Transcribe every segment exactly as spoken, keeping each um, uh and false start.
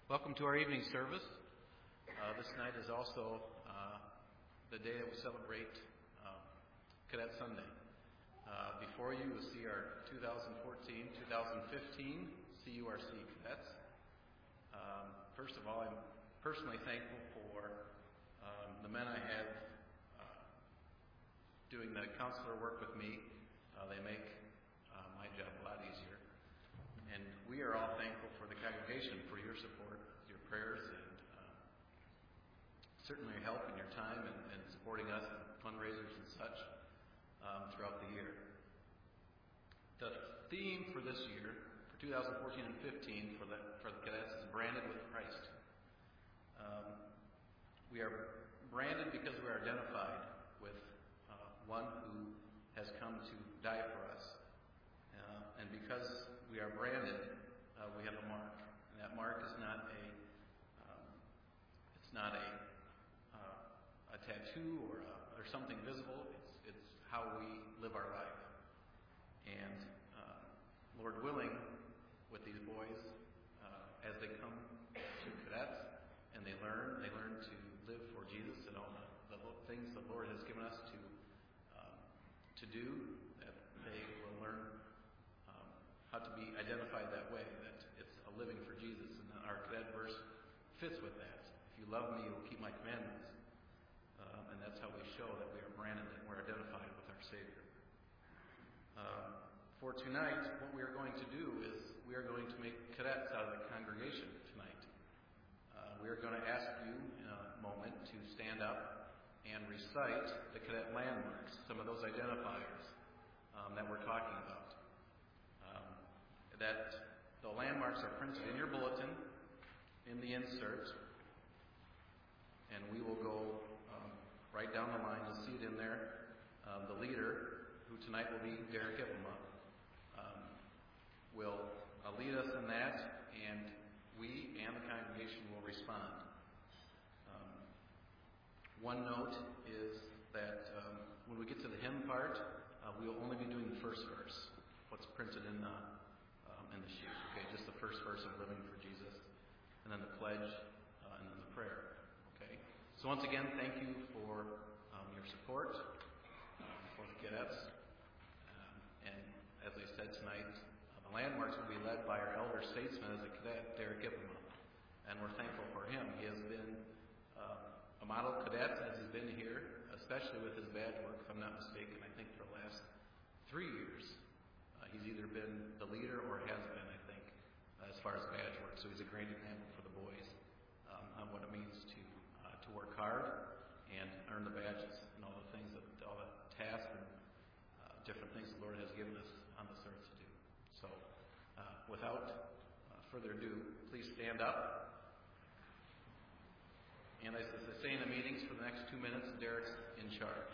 Welcome to our evening service. Uh, this night is also uh, the day that we celebrate uh, Cadet Sunday. Uh, before you, you'll see our two thousand fourteen two thousand fifteen C U R C cadets. Um, first of all, I'm personally thankful for um, the men I have uh, doing the counselor work with me. Uh, they make uh, my job a lot easier. And we are all thankful for the congregation, for your support, your prayers, and uh, certainly your help and your time and, and supporting us in fundraisers and such um, throughout the year. The theme for this year, for two thousand fourteen and fifteen, for the, for the cadets is Branded with Christ. Um, we are branded because we are identified with uh, one who has come to die for us. Uh, and because we are branded, uh, we have a mark. And that mark is not a, um, it's not a, uh, a tattoo or a, or something visible. It's it's how we live our life. And uh, Lord willing, with these boys, uh, as they come to cadets and they learn, they learn to live for Jesus and all the, the things the Lord has given us to um, to do. That they will learn how to be identified that way, that it's a living for Jesus. And our cadet verse fits with that. If you love me, you will keep my commandments. Um, and that's how we show that we are branded and we're identified with our Savior. Um, for tonight, what we are going to do is we are going to make cadets out of the congregation tonight. Uh, we are going to ask you in a moment to stand up and recite the cadet landmarks, some of those identifiers um, that we're talking about. That the landmarks are printed in your bulletin, in the insert, and we will go um, right down the line. You'll see it in there. Um, the leader, who tonight will be Derek Ippema, um, will uh, lead us in that, and we and the congregation will respond. Um, one note is that um, when we get to the hymn part, uh, we will only be doing the first verse, what's printed in the in the sheet. Okay, just the first verse of Living for Jesus, and then the pledge, uh, and then the prayer. Okay, so once again, thank you for um, your support um, for the cadets. Um, and as I said tonight, uh, the landmarks will be led by our elder statesman as a cadet, Derek Ippema, and we're thankful for him. He has been uh, a model cadet as he's been here, especially with his badge work. If I'm not mistaken, I think for the last three years. He's either been the leader or has been, I think, uh, as far as badge work. So he's a great example for the boys um, on what it means to uh, to work hard and earn the badges and all the things that all the tasks and uh, different things the Lord has given us on this earth to do. So, uh, without uh, further ado, please stand up. And as I say in the meetings, for the next two minutes, Derek's in charge.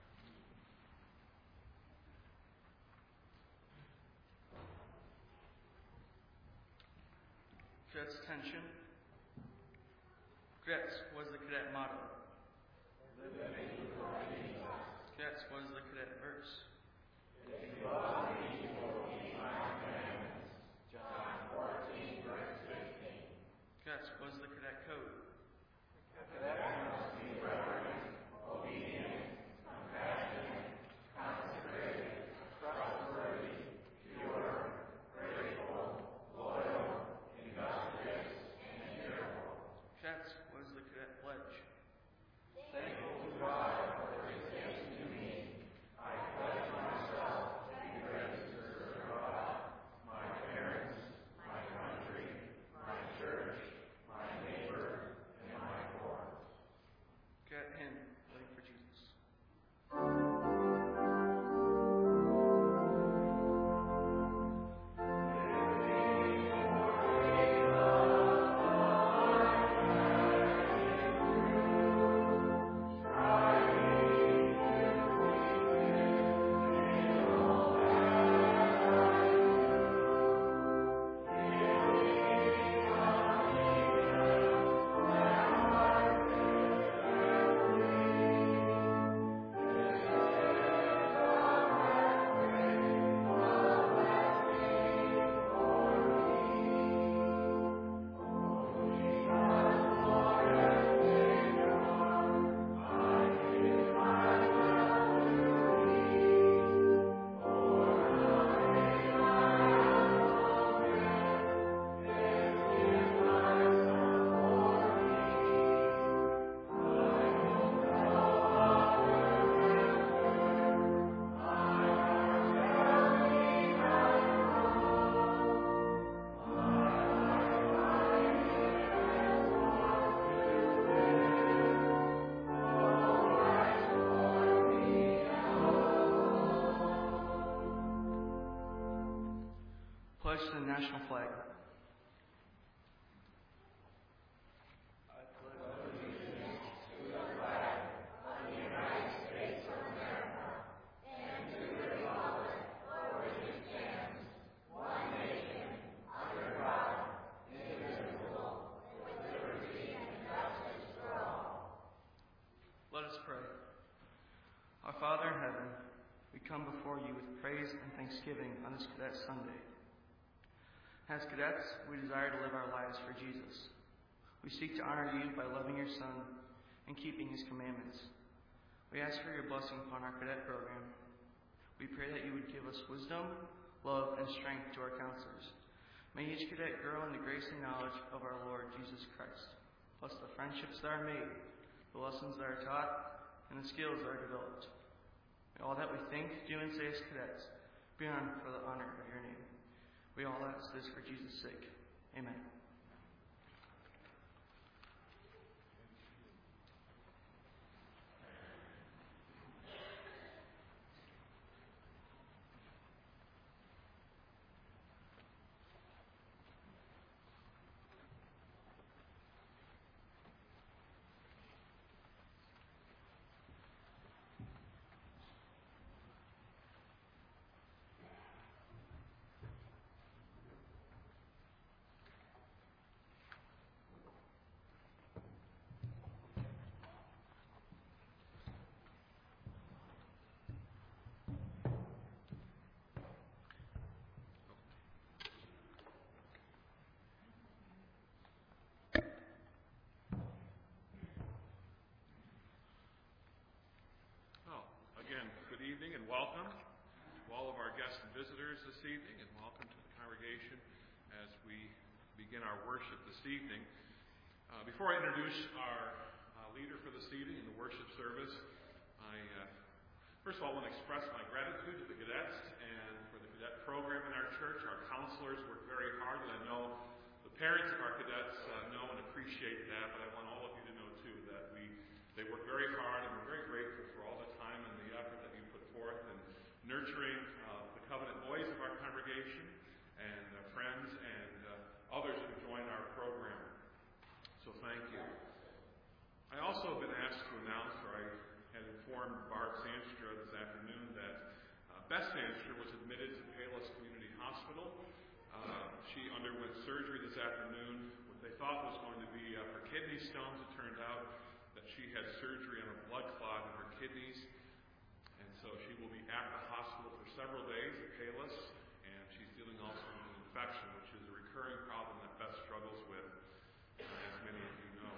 Cadets, attention. Cadets, what is the cadet motto? Living for Jesus. Cadets, what is the cadet verse? If you love me, you will keep my commandments. John fourteen, verse fifteen. Cadets, what is the cadet code? Cadet must be reverent, obedient, compassionate, consecrated, trustworthy, pure, grateful, loyal, industrious, and cheerful. Cadets, what is the cadet pledge? Thankful to God for His gifts to me, I pledge myself to be ready toast to the national flag. Let us pray. Our Father in heaven, we come before you with praise and thanksgiving on this Cadet Sunday. As cadets, we desire to live our lives for Jesus. We seek to honor you by loving your Son and keeping his commandments. We ask for your blessing upon our cadet program. We pray that you would give us wisdom, love, and strength to our counselors. May each cadet grow in the grace and knowledge of our Lord Jesus Christ. Bless the friendships that are made, the lessons that are taught, and the skills that are developed. May all that we think, do, and say as cadets be on for the honor of your name. We all ask this for Jesus' sake. Amen. Good evening and welcome to all of our guests and visitors this evening, and welcome to the congregation as we begin our worship this evening. Uh, before I introduce our uh, leader for this evening in the worship service, I uh, first of all want to express my gratitude to the cadets and for the cadet program in our church. Our counselors work very hard, and I know the parents of our cadets uh, know and appreciate that, but I want all of you to know too that we they work very hard, and we're very grateful for all the time and the effort that you put forth in nurturing uh, the covenant boys of our congregation and uh, friends and uh, others who join our program. So thank you. I also have been asked to announce, or I had informed Barb Sandstra this afternoon that uh, Beth Sandstra was admitted to Palos Community Hospital. Uh, she underwent surgery this afternoon. What they thought was going to be uh, for kidney stones, it turned out that she had surgery on a blood clot in her kidneys, and so she will be at the hospital for several days at Palos, and she's dealing also with an infection, which is a recurring problem that Beth struggles with, as many of you know.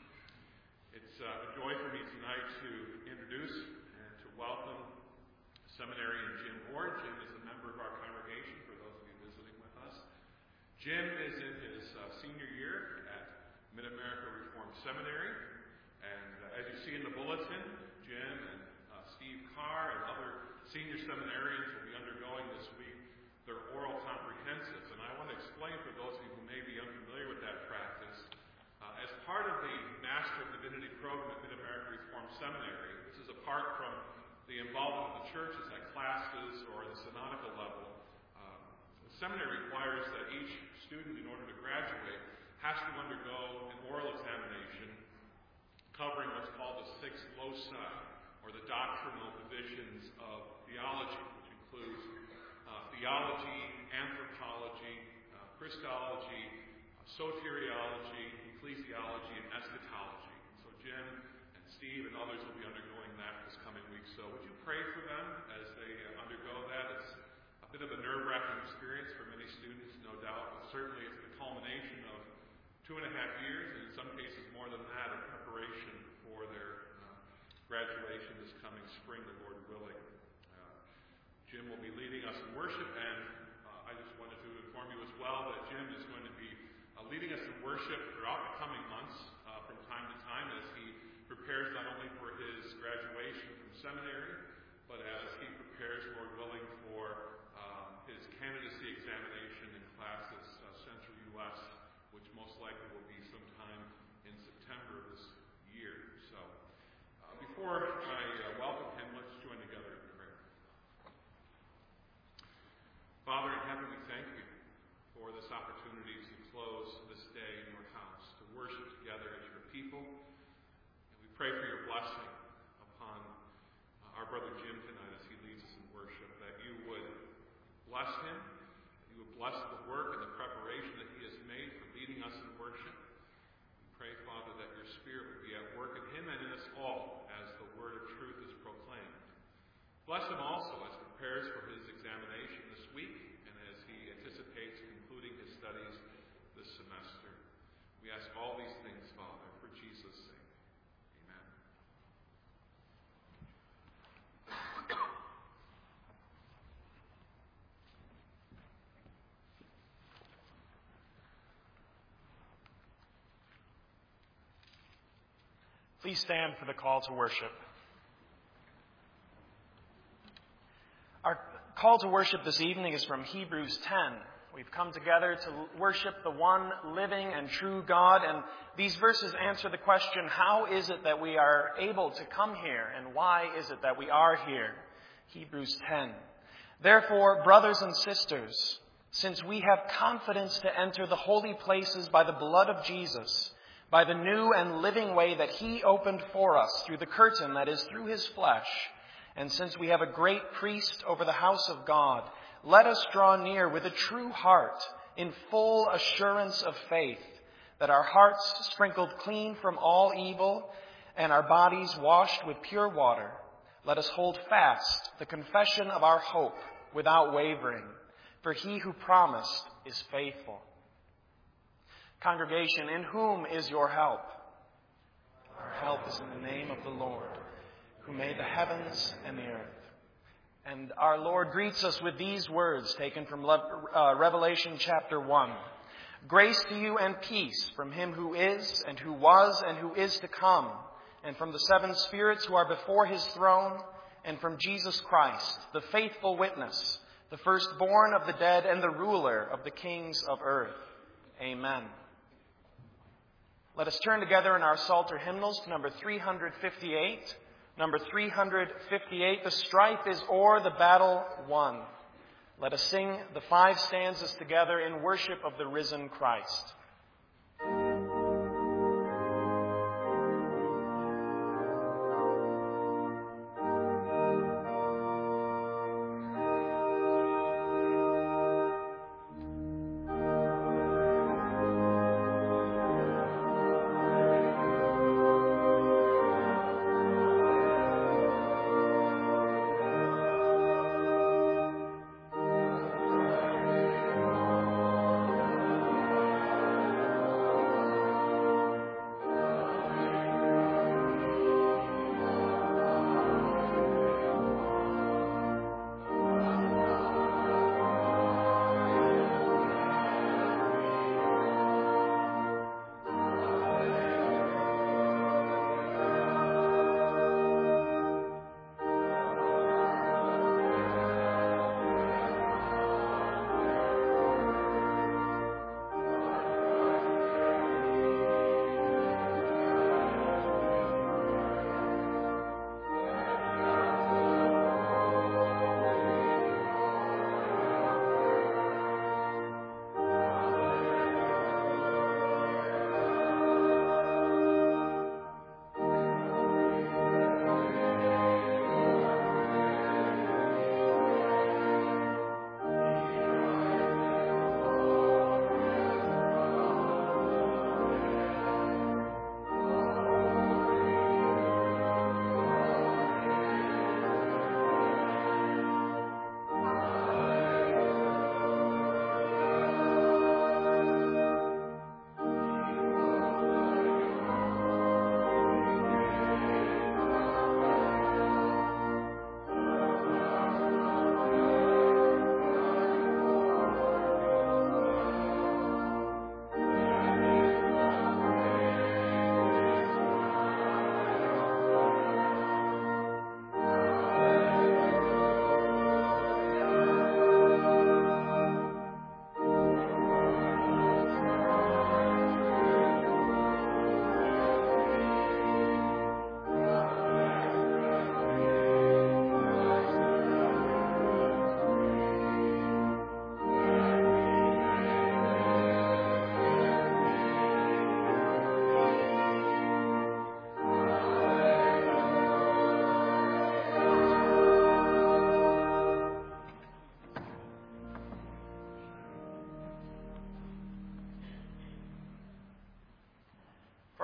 It's uh, a joy for me tonight to introduce and to welcome seminarian Jim Ward. Jim is a member of our congregation, for those of you visiting with us. Jim is in his uh, senior year at Mid-America Reformed Seminary. And uh, as you see in the bulletin, Jim and uh, Steve Carr and other senior seminarians will be undergoing this week their oral comprehensives. And I want to explain for those of you who may be unfamiliar with that practice. Uh, as part of the Master of Divinity program at Mid-America Reformed Seminary, this is apart from the involvement of the churches at classes or the synodical level. Um, the seminary requires that each student, in order to graduate, has to undergo an oral examination covering what's called the six loci, or the doctrinal divisions of theology, which includes uh, theology, anthropology, uh, Christology, uh, soteriology, ecclesiology, and eschatology. And so Jim and Steve and others will be undergoing that this coming week. So would you pray for them as they uh, undergo that? It's a bit of a nerve-wracking experience for many students, no doubt, but certainly it's the culmination of two and a half years, and in some cases more than that, of preparation for their uh, graduation this coming spring, the Lord willing. Uh, Jim will be leading us in worship, and uh, I just wanted to inform you as well that Jim is going to be uh, leading us in worship throughout the coming months uh, from time to time as he prepares not only for his graduation from seminary, but as he prepares, Lord willing, for um, his candidacy examination in classes uh, Central U S, which most likely will be sometime in September of this year. So, uh, before I uh, welcome him, let's join together in prayer. Father in heaven, we thank you blessing upon our brother Jim tonight as he leads us in worship, that you would bless him, that you would bless the work and the preparation that he has made for leading us in worship. We pray, Father, that your Spirit would be at work in him and in us all as the word of truth is proclaimed. Bless him also as he prepares for his examination this week and as he anticipates concluding his studies this semester. We ask all these things, Father, for Jesus' sake. Amen. Please stand for the call to worship. Our call to worship this evening is from Hebrews ten. We've come together to worship the one living and true God, and these verses answer the question, how is it that we are able to come here, and why is it that we are here? Hebrews ten. Therefore, brothers and sisters, since we have confidence to enter the holy places by the blood of Jesus, by the new and living way that he opened for us through the curtain that is through his flesh, and since we have a great priest over the house of God, let us draw near with a true heart in full assurance of faith, that our hearts sprinkled clean from all evil and our bodies washed with pure water, let us hold fast the confession of our hope without wavering, for he who promised is faithful. Congregation, in whom is your help? Our help is in the name of the Lord, who made the heavens and the earth. And our Lord greets us with these words taken from uh, Revelation chapter one. Grace to you and peace from him who is and who was and who is to come, and from the seven spirits who are before his throne, and from Jesus Christ, the faithful witness, the firstborn of the dead and the ruler of the kings of earth. Amen. Let us turn together in our Psalter hymnals to number three hundred fifty-eight. Number three hundred fifty-eight, the strife is o'er, the battle won. Let us sing the five stanzas together in worship of the risen Christ. Thank you.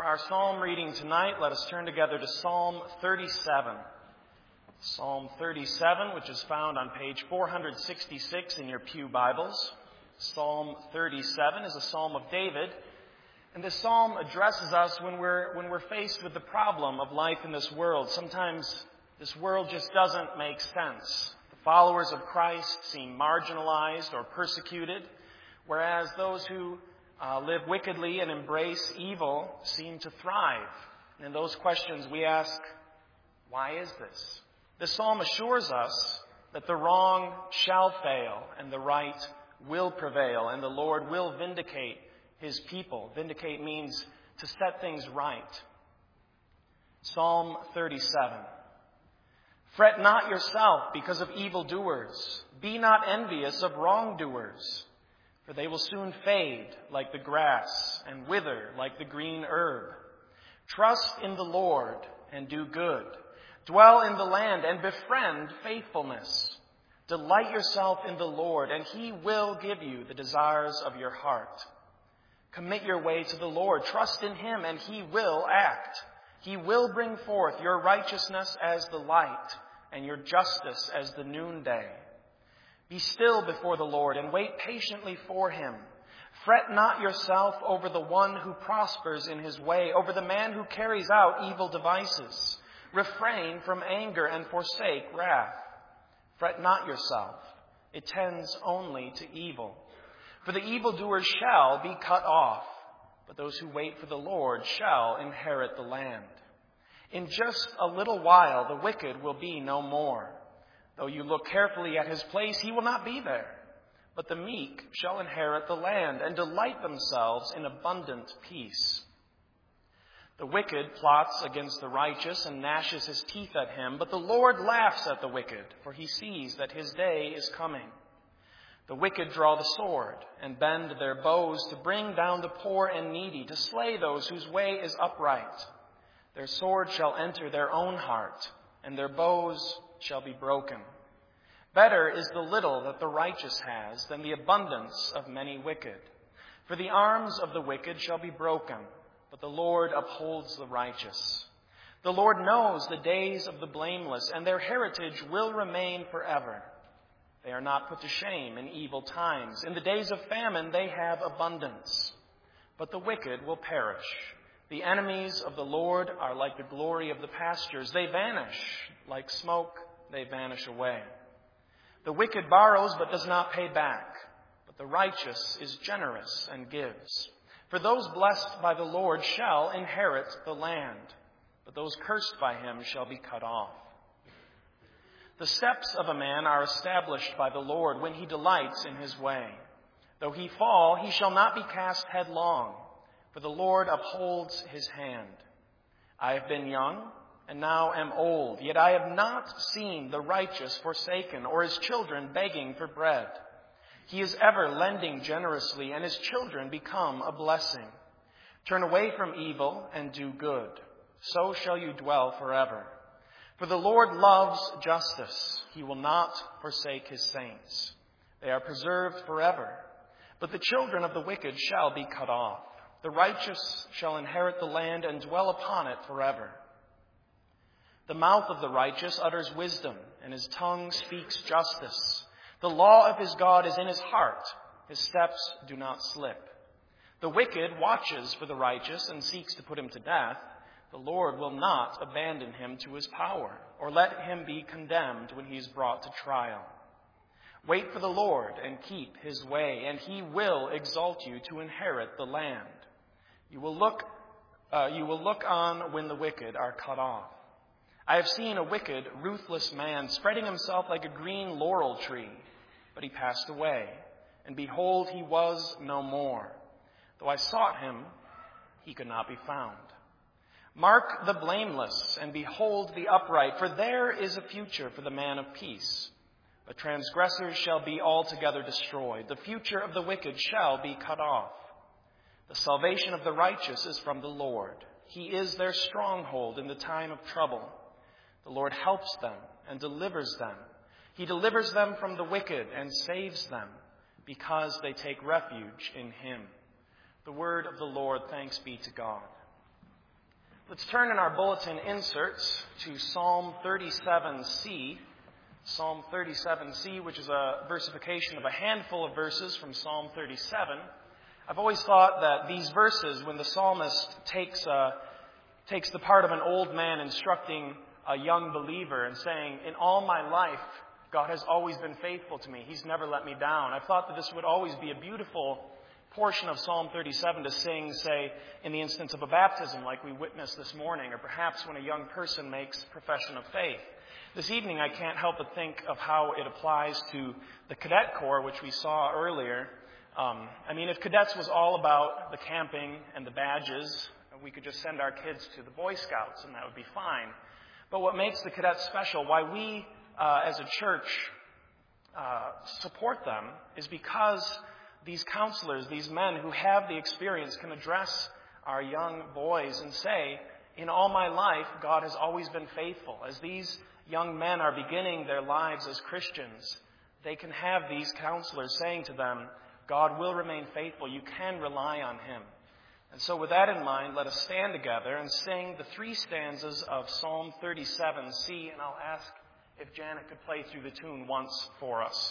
our psalm reading tonight, let us turn together to Psalm thirty-seven. Psalm thirty-seven, which is found on page four sixty-six in your pew Bibles. Psalm thirty-seven is a psalm of David, and this psalm addresses us when we're when we're faced with the problem of life in this world. Sometimes this world just doesn't make sense. The followers of Christ seem marginalized or persecuted, whereas those who uh, live wickedly and embrace evil seem to thrive. And in those questions we ask, why is this? This psalm assures us that the wrong shall fail and the right will prevail, and the Lord will vindicate his people. Vindicate means to set things right. Psalm thirty-seven. Fret not yourself because of evildoers. Be not envious of wrongdoers, for they will soon fade like the grass and wither like the green herb. Trust in the Lord and do good. Dwell in the land and befriend faithfulness. Delight yourself in the Lord, and he will give you the desires of your heart. Commit your way to the Lord. Trust in him, and he will act. He will bring forth your righteousness as the light, and your justice as the noonday. Be still before the Lord, and wait patiently for him. Fret not yourself over the one who prospers in his way, over the man who carries out evil devices. Refrain from anger and forsake wrath. Fret not yourself. It tends only to evil. For the evildoers shall be cut off, but those who wait for the Lord shall inherit the land. In just a little while the wicked will be no more. Though you look carefully at his place, he will not be there. But the meek shall inherit the land and delight themselves in abundant peace. The wicked plots against the righteous and gnashes his teeth at him, but the Lord laughs at the wicked, for he sees that his day is coming. The wicked draw the sword and bend their bows to bring down the poor and needy, to slay those whose way is upright. Their sword shall enter their own heart, and their bows shall be broken. Better is the little that the righteous has than the abundance of many wicked. For the arms of the wicked shall be broken, but the Lord upholds the righteous. The Lord knows the days of the blameless, and their heritage will remain forever. They are not put to shame in evil times. In the days of famine they have abundance. But the wicked will perish. The enemies of the Lord are like the glory of the pastures. They vanish. Like smoke, they vanish away. The wicked borrows but does not pay back. But the righteous is generous and gives. For those blessed by the Lord shall inherit the land, but those cursed by him shall be cut off. The steps of a man are established by the Lord when he delights in his way. Though he fall, he shall not be cast headlong, for the Lord upholds his hand. I have been young, and now am old, yet I have not seen the righteous forsaken, or his children begging for bread. He is ever lending generously, and his children become a blessing. Turn away from evil and do good. So shall you dwell forever. For the Lord loves justice. He will not forsake his saints. They are preserved forever. But the children of the wicked shall be cut off. The righteous shall inherit the land and dwell upon it forever. The mouth of the righteous utters wisdom, and his tongue speaks justice. The law of his God is in his heart. His steps do not slip. The wicked watches for the righteous and seeks to put him to death. The Lord will not abandon him to his power, or let him be condemned when he is brought to trial. Wait for the Lord and keep his way, and he will exalt you to inherit the land. You will look, uh, you will look on when the wicked are cut off. I have seen a wicked, ruthless man spreading himself like a green laurel tree, but he passed away, and behold, he was no more. Though I sought him, he could not be found. Mark the blameless, and behold the upright, for there is a future for the man of peace. But transgressors shall be altogether destroyed. The future of the wicked shall be cut off. The salvation of the righteous is from the Lord. He is their stronghold in the time of trouble. The Lord helps them and delivers them. He delivers them from the wicked and saves them, because they take refuge in him. The word of the Lord, thanks be to God. Let's turn in our bulletin inserts to Psalm thirty-seven C. Psalm thirty-seven C, which is a versification of a handful of verses from Psalm thirty-seven. I've always thought that these verses, when the psalmist takes uh, takes the part of an old man instructing a young believer and saying, in all my life, God has always been faithful to me. He's never let me down. I've thought that this would always be a beautiful portion of Psalm thirty-seven to sing, say, in the instance of a baptism like we witnessed this morning, or perhaps when a young person makes profession of faith. This evening, I can't help but think of how it applies to the cadet corps, which we saw earlier. Um, I mean, if cadets was all about the camping and the badges, we could just send our kids to the Boy Scouts, and that would be fine. But what makes the cadets special, why we uh, as a church uh, support them, is because these counselors, these men who have the experience, can address our young boys and say, in all my life, God has always been faithful. As these young men are beginning their lives as Christians, they can have these counselors saying to them, God will remain faithful. You can rely on Him. And so with that in mind, let us stand together and sing the three stanzas of Psalm thirty-seven C, and I'll ask if Janet could play through the tune once for us.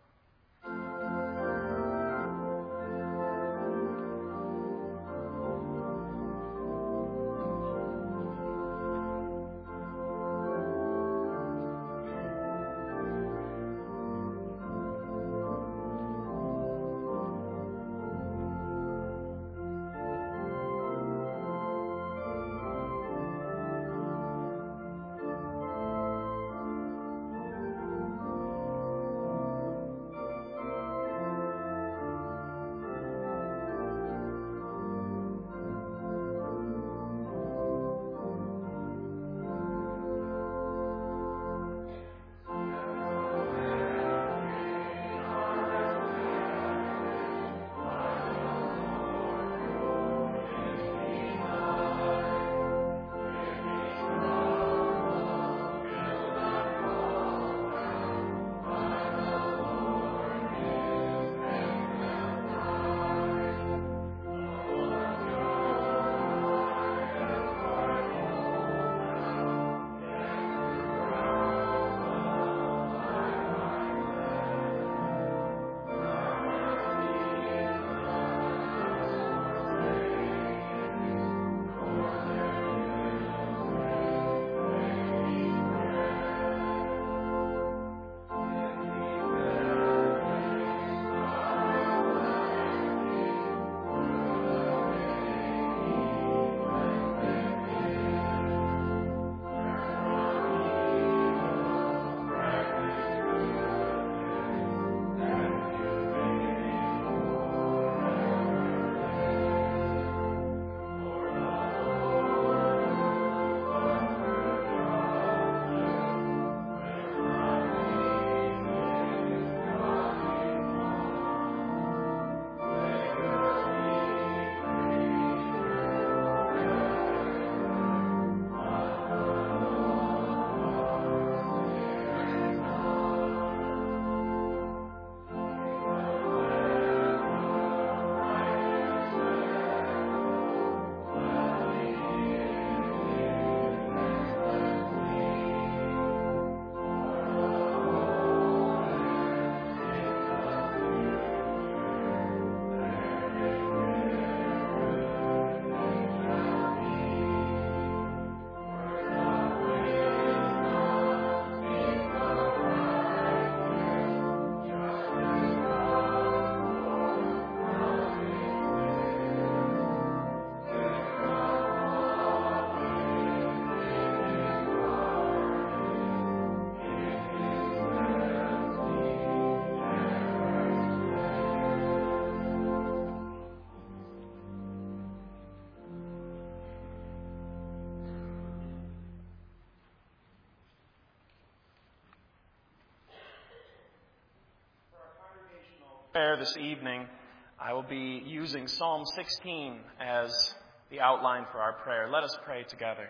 Prayer this evening, I will be using Psalm sixteen as the outline for our prayer. Let us pray together.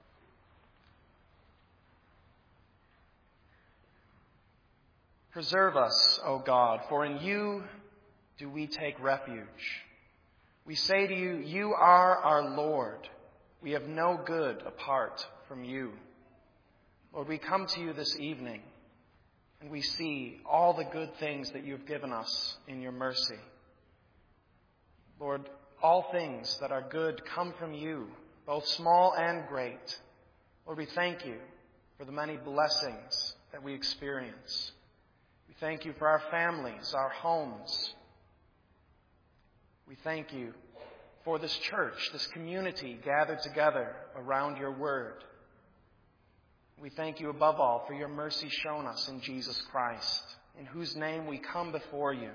Preserve us, O God, for in you do we take refuge. We say to you, you are our Lord. We have no good apart from you. Lord, we come to you this evening and we see all the good things that you have given us in your mercy. Lord, all things that are good come from you, both small and great. Lord, we thank you for the many blessings that we experience. We thank you for our families, our homes. We thank you for this church, this community gathered together around your word. We thank you above all for your mercy shown us in Jesus Christ, in whose name we come before you.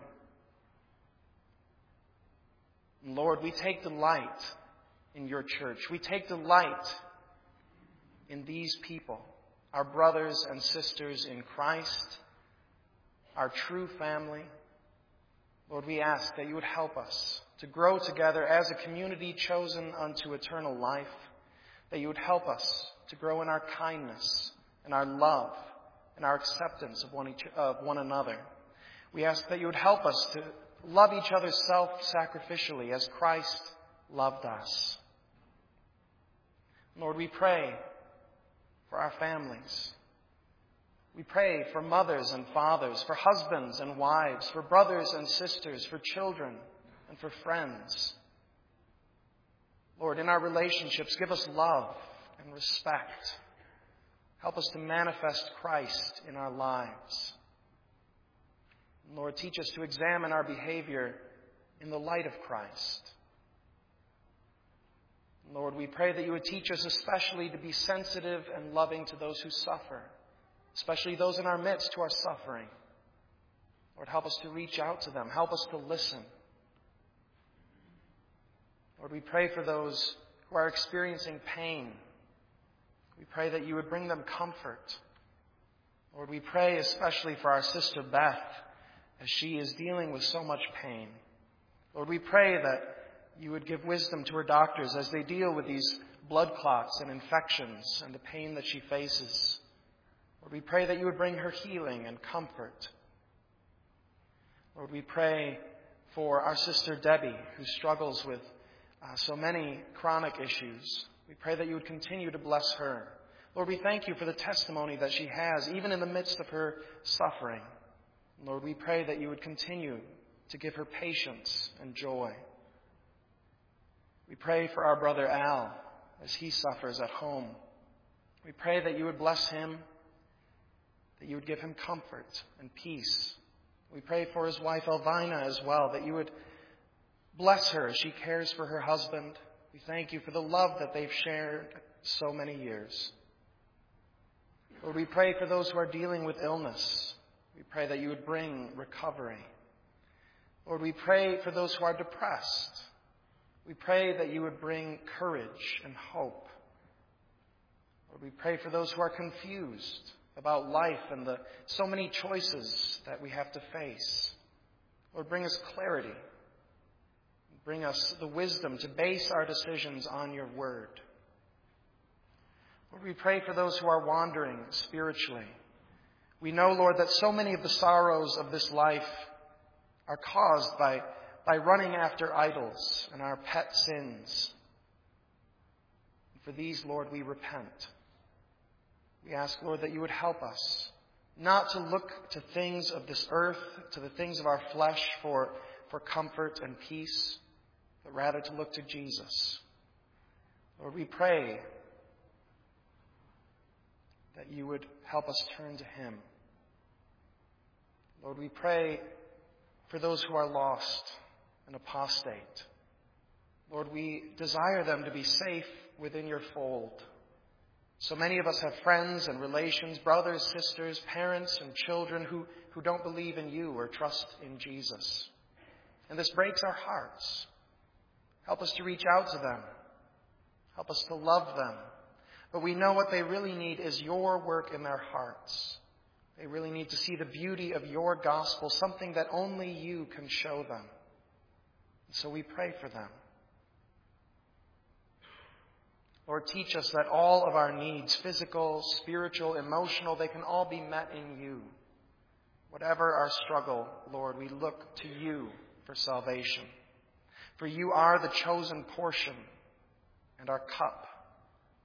And Lord, we take delight in your church. We take delight in these people, our brothers and sisters in Christ, our true family. Lord, we ask that you would help us to grow together as a community chosen unto eternal life, that you would help us to grow in our kindness and our love and our acceptance of one, each, of one another. We ask that you would help us to love each other self-sacrificially as Christ loved us. Lord, we pray for our families. We pray for mothers and fathers, for husbands and wives, for brothers and sisters, for children and for friends. Lord, in our relationships, give us love and respect. Help us to manifest Christ in our lives. Lord, teach us to examine our behavior in the light of Christ. Lord, we pray that you would teach us especially to be sensitive and loving to those who suffer, especially those in our midst who are suffering. Lord, help us to reach out to them. Help us to listen. Lord, we pray for those who are experiencing pain. We pray that you would bring them comfort. Lord, we pray especially for our sister Beth as she is dealing with so much pain. Lord, we pray that you would give wisdom to her doctors as they deal with these blood clots and infections and the pain that she faces. Lord, we pray that you would bring her healing and comfort. Lord, we pray for our sister Debbie, who struggles with uh, so many chronic issues. We pray that you would continue to bless her. Lord, we thank you for the testimony that she has, even in the midst of her suffering. Lord, we pray that you would continue to give her patience and joy. We pray for our brother Al as he suffers at home. We pray that you would bless him, that you would give him comfort and peace. We pray for his wife Elvina as well, that you would bless her as she cares for her husband. We thank you for the love that they've shared so many years. Lord, we pray for those who are dealing with illness. We pray that you would bring recovery. Lord, we pray for those who are depressed. We pray that you would bring courage and hope. Lord, we pray for those who are confused about life and the so many choices that we have to face. Lord, bring us clarity. Bring us the wisdom to base our decisions on your word. Lord, we pray for those who are wandering spiritually. We know, Lord, that so many of the sorrows of this life are caused by, by running after idols and our pet sins. And for these, Lord, we repent. We ask, Lord, that you would help us not to look to things of this earth, to the things of our flesh for, for comfort and peace, but rather to look to Jesus. Lord, we pray that you would help us turn to him. Lord, we pray for those who are lost and apostate. Lord, we desire them to be safe within your fold. So many of us have friends and relations, brothers, sisters, parents, and children who, who don't believe in you or trust in Jesus. And this breaks our hearts. Help us to reach out to them. Help us to love them. But we know what they really need is your work in their hearts. They really need to see the beauty of your gospel, something that only you can show them. And so we pray for them. Lord, teach us that all of our needs, physical, spiritual, emotional, they can all be met in you. Whatever our struggle, Lord, we look to you for salvation. For you are the chosen portion and our cup.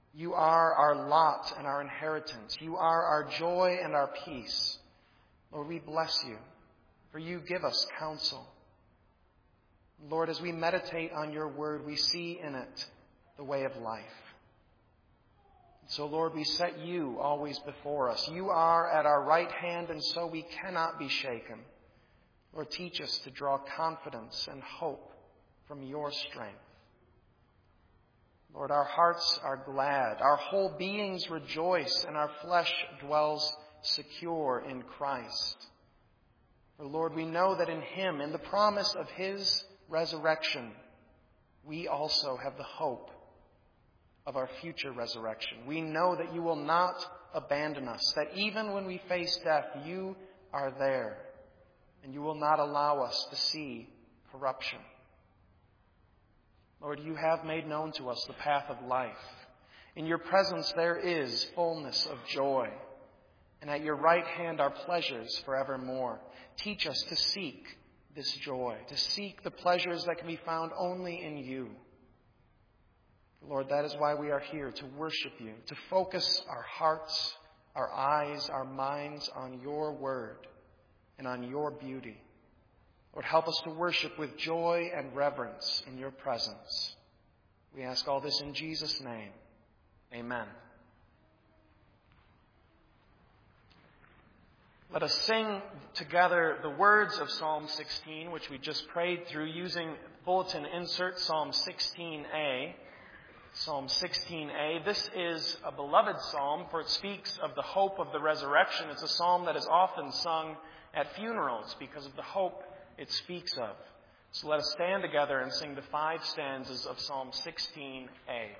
You are our lot and our inheritance. You are our joy and our peace. Lord, we bless you, for you give us counsel. Lord, as we meditate on your word, we see in it the way of life. So, Lord, we set you always before us. You are at our right hand, and so we cannot be shaken. Lord, teach us to draw confidence and hope from your strength. Lord, our hearts are glad, our whole beings rejoice, and our flesh dwells secure in Christ. For, Lord, we know that in him, in the promise of his resurrection, we also have the hope of our future resurrection. We know that you will not abandon us, that even when we face death, you are there, and you will not allow us to see corruption. Lord, you have made known to us the path of life. In your presence there is fullness of joy, and at your right hand are pleasures forevermore. Teach us to seek this joy, to seek the pleasures that can be found only in you. Lord, that is why we are here, to worship you, to focus our hearts, our eyes, our minds on your word and on your beauty. Lord, help us to worship with joy and reverence in your presence. We ask all this in Jesus' name. Amen. Let us sing together the words of Psalm sixteen, which we just prayed through, using bulletin insert Psalm sixteen A. Psalm sixteen A. This is a beloved psalm, for it speaks of the hope of the resurrection. It's a psalm that is often sung at funerals because of the hope it speaks of. So let us stand together and sing the five stanzas of Psalm sixteen A.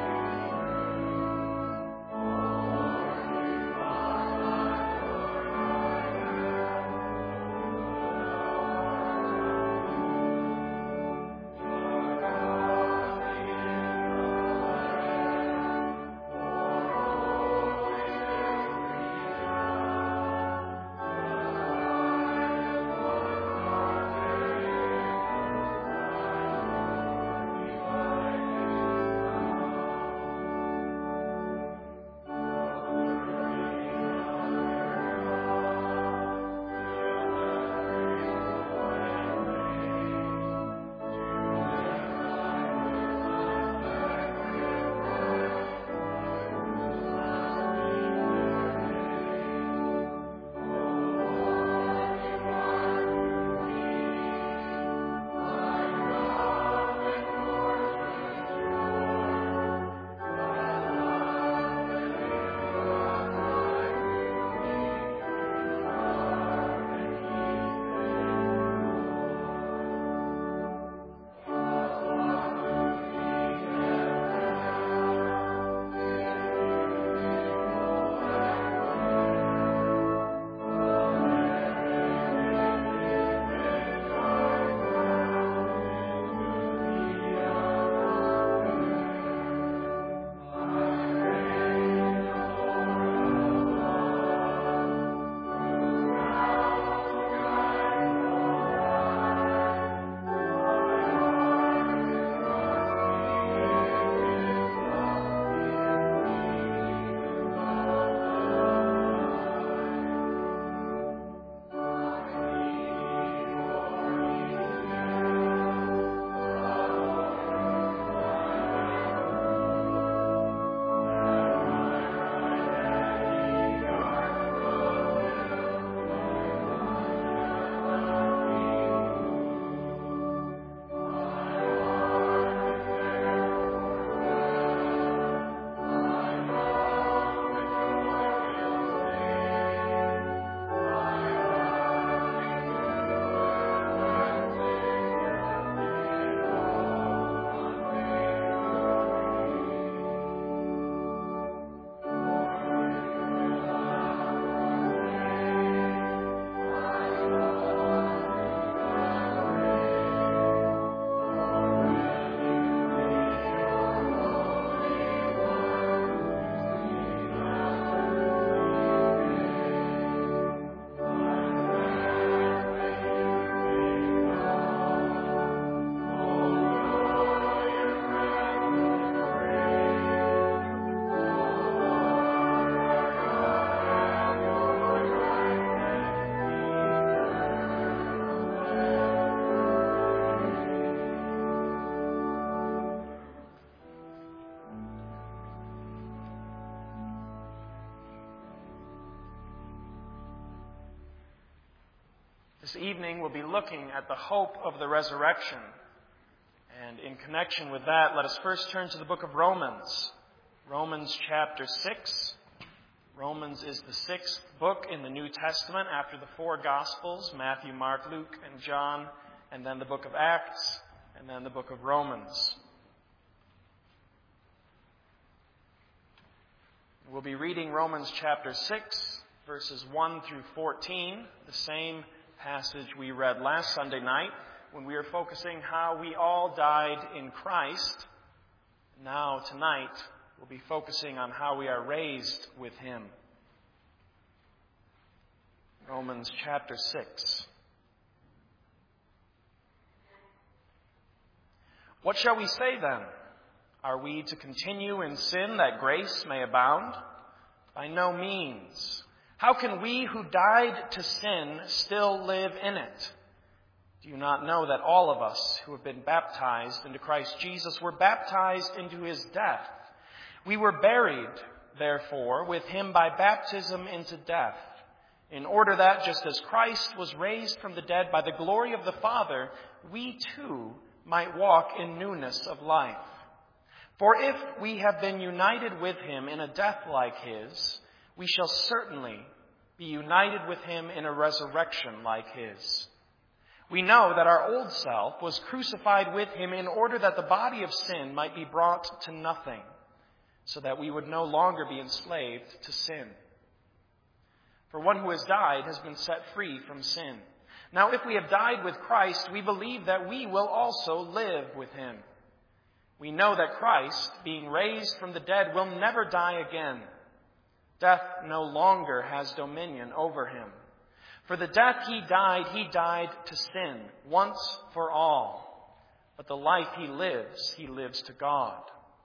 Lord, This evening we'll be looking at the hope of the resurrection. And in connection with that, let us first turn to the book of Romans. Romans chapter six. Romans is the sixth book in the New Testament after the four Gospels, Matthew, Mark, Luke, and John, and then the book of Acts, and then the book of Romans. We'll be reading Romans chapter six, verses one through fourteen, the same passage we read last Sunday night when we were focusing how we all died in Christ. Now, tonight, we'll be focusing on how we are raised with Him. Romans chapter six. What shall we say then? Are we to continue in sin that grace may abound? By no means. How can we who died to sin still live in it? Do you not know that all of us who have been baptized into Christ Jesus were baptized into His death? We were buried, therefore, with Him by baptism into death, in order that, just as Christ was raised from the dead by the glory of the Father, we too might walk in newness of life. For if we have been united with Him in a death like His, we shall certainly be united with Him in a resurrection like His. We know that our old self was crucified with Him in order that the body of sin might be brought to nothing, so that we would no longer be enslaved to sin. For one who has died has been set free from sin. Now, if we have died with Christ, we believe that we will also live with Him. We know that Christ, being raised from the dead, will never die again. Death no longer has dominion over Him. For the death He died, He died to sin, once for all. But the life He lives, He lives to God.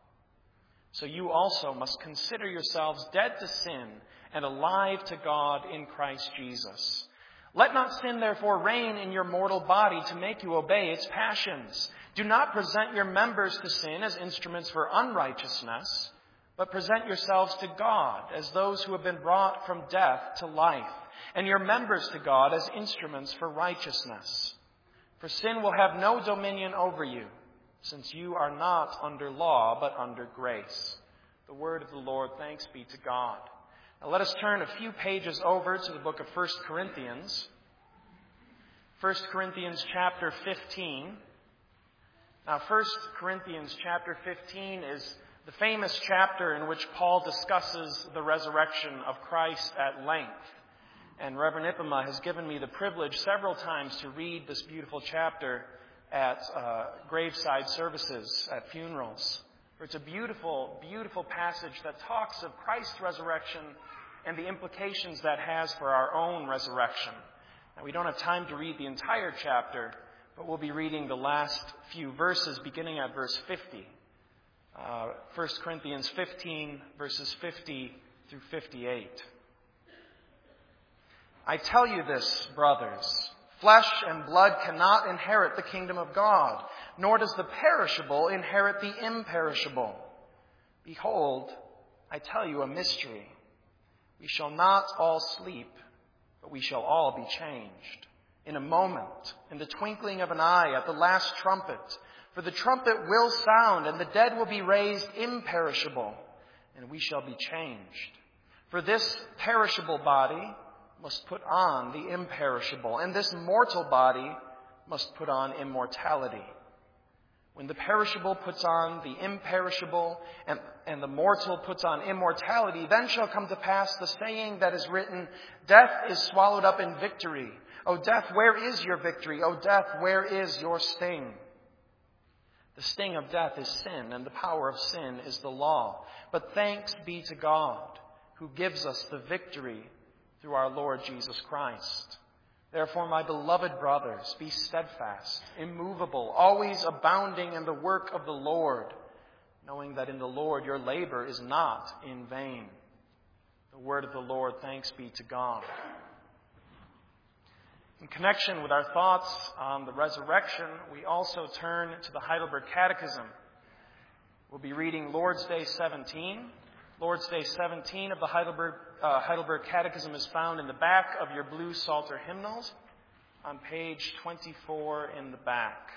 So you also must consider yourselves dead to sin and alive to God in Christ Jesus. Let not sin therefore reign in your mortal body to make you obey its passions. Do not present your members to sin as instruments for unrighteousness, but present yourselves to God as those who have been brought from death to life, and your members to God as instruments for righteousness. For sin will have no dominion over you, since you are not under law, but under grace. The word of the Lord, thanks be to God. Now let us turn a few pages over to the book of First Corinthians. First Corinthians chapter fifteen. Now, First Corinthians chapter fifteen is the famous chapter in which Paul discusses the resurrection of Christ at length. And Reverend Ipema has given me the privilege several times to read this beautiful chapter at uh, graveside services, at funerals. For it's a beautiful, beautiful passage that talks of Christ's resurrection and the implications that has for our own resurrection. Now, we don't have time to read the entire chapter, but we'll be reading the last few verses beginning at verse fifty. Uh, First Corinthians fifteen, verses fifty through fifty-eight. I tell you this, brothers, flesh and blood cannot inherit the kingdom of God, nor does the perishable inherit the imperishable. Behold, I tell you a mystery. We shall not all sleep, but we shall all be changed. In a moment, in the twinkling of an eye, at the last trumpet. For the trumpet will sound, and the dead will be raised imperishable, and we shall be changed. For this perishable body must put on the imperishable, and this mortal body must put on immortality. When the perishable puts on the imperishable, and, and the mortal puts on immortality, then shall come to pass the saying that is written, Death is swallowed up in victory. O death, where is your victory? O death, where is your sting? The sting of death is sin, and the power of sin is the law. But thanks be to God, who gives us the victory through our Lord Jesus Christ. Therefore, my beloved brothers, be steadfast, immovable, always abounding in the work of the Lord, knowing that in the Lord your labor is not in vain. The word of the Lord, thanks be to God. In connection with our thoughts on the resurrection, we also turn to the Heidelberg Catechism. We'll be reading Lord's Day seventeen. Lord's Day seventeen of the Heidelberg, uh, Heidelberg Catechism is found in the back of your blue Psalter hymnals. on page twenty-four in the back.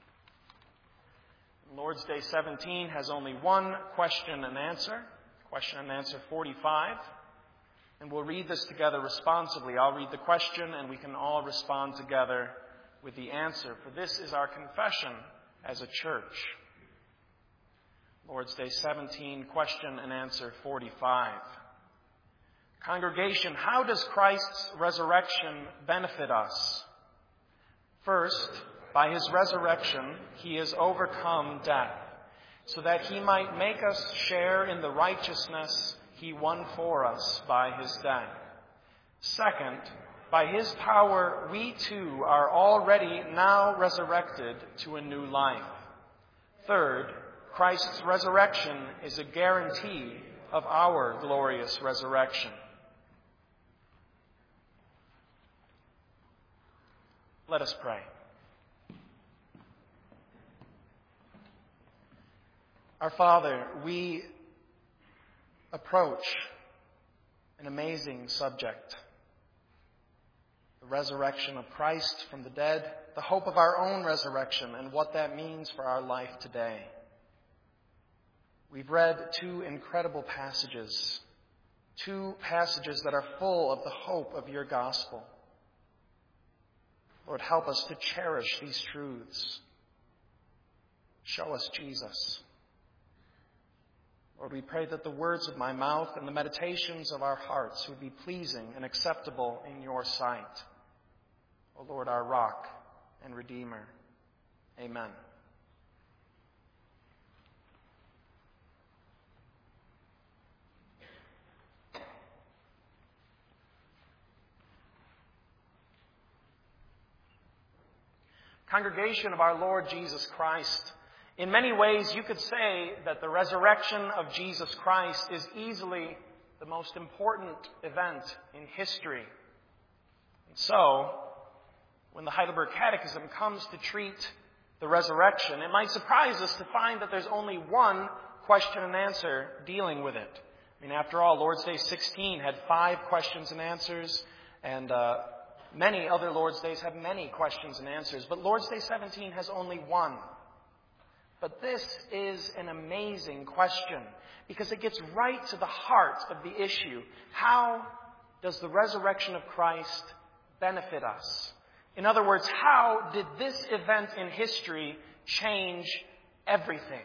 Lord's Day seventeen has only one question and answer, question and answer forty-five. And we'll read this together responsibly. I'll read the question and we can all respond together with the answer. For this is our confession as a church. Lord's Day seventeen, question and answer forty-five. Congregation, how does Christ's resurrection benefit us? First, by his resurrection, he has overcome death, so that he might make us share in the righteousness he won for us by his death. Second, by his power, we too are already now resurrected to a new life. Third, Christ's resurrection is a guarantee of our glorious resurrection. Let us pray. Our Father, we approach an amazing subject. The resurrection of Christ from the dead, the hope of our own resurrection, and what that means for our life today. We've read two incredible passages, two passages that are full of the hope of your gospel. Lord, help us to cherish these truths. Show us Jesus. Lord, we pray that the words of my mouth and the meditations of our hearts would be pleasing and acceptable in your sight. O Lord, our rock and redeemer. Amen. Congregation of our Lord Jesus Christ, in many ways you could say that the resurrection of Jesus Christ is easily the most important event in history. And so, when the Heidelberg Catechism comes to treat the resurrection, it might surprise us to find that there's only one question and answer dealing with it. I mean, after all, Lord's Day sixteen had five questions and answers, and uh, many other Lord's Days have many questions and answers, but Lord's Day seventeen has only one. But this is an amazing question because it gets right to the heart of the issue. How does the resurrection of Christ benefit us? In other words, how did this event in history change everything?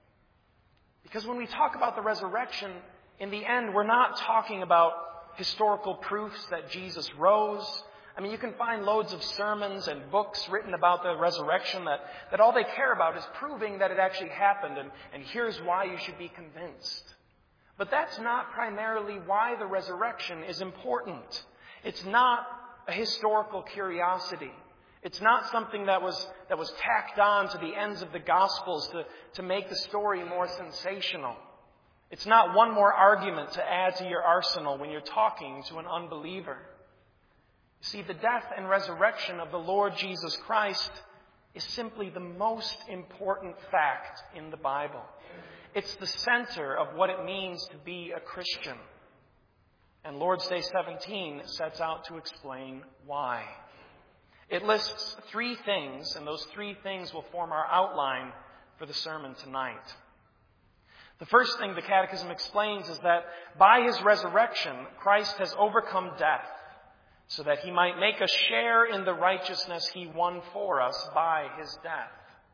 Because when we talk about the resurrection, in the end, we're not talking about historical proofs that Jesus rose. I mean, you can find loads of sermons and books written about the resurrection that, that all they care about is proving that it actually happened, and, and here's why you should be convinced. But that's not primarily why the resurrection is important. It's not a historical curiosity. It's not something that was, that was tacked on to the ends of the Gospels to, to make the story more sensational. It's not one more argument to add to your arsenal when you're talking to an unbeliever. See, the death and resurrection of the Lord Jesus Christ is simply the most important fact in the Bible. It's the center of what it means to be a Christian. And Lord's Day seventeen sets out to explain why. It lists three things, and those three things will form our outline for the sermon tonight. The first thing the Catechism explains is that by his resurrection, Christ has overcome death, so that he might make us share in the righteousness he won for us by his death.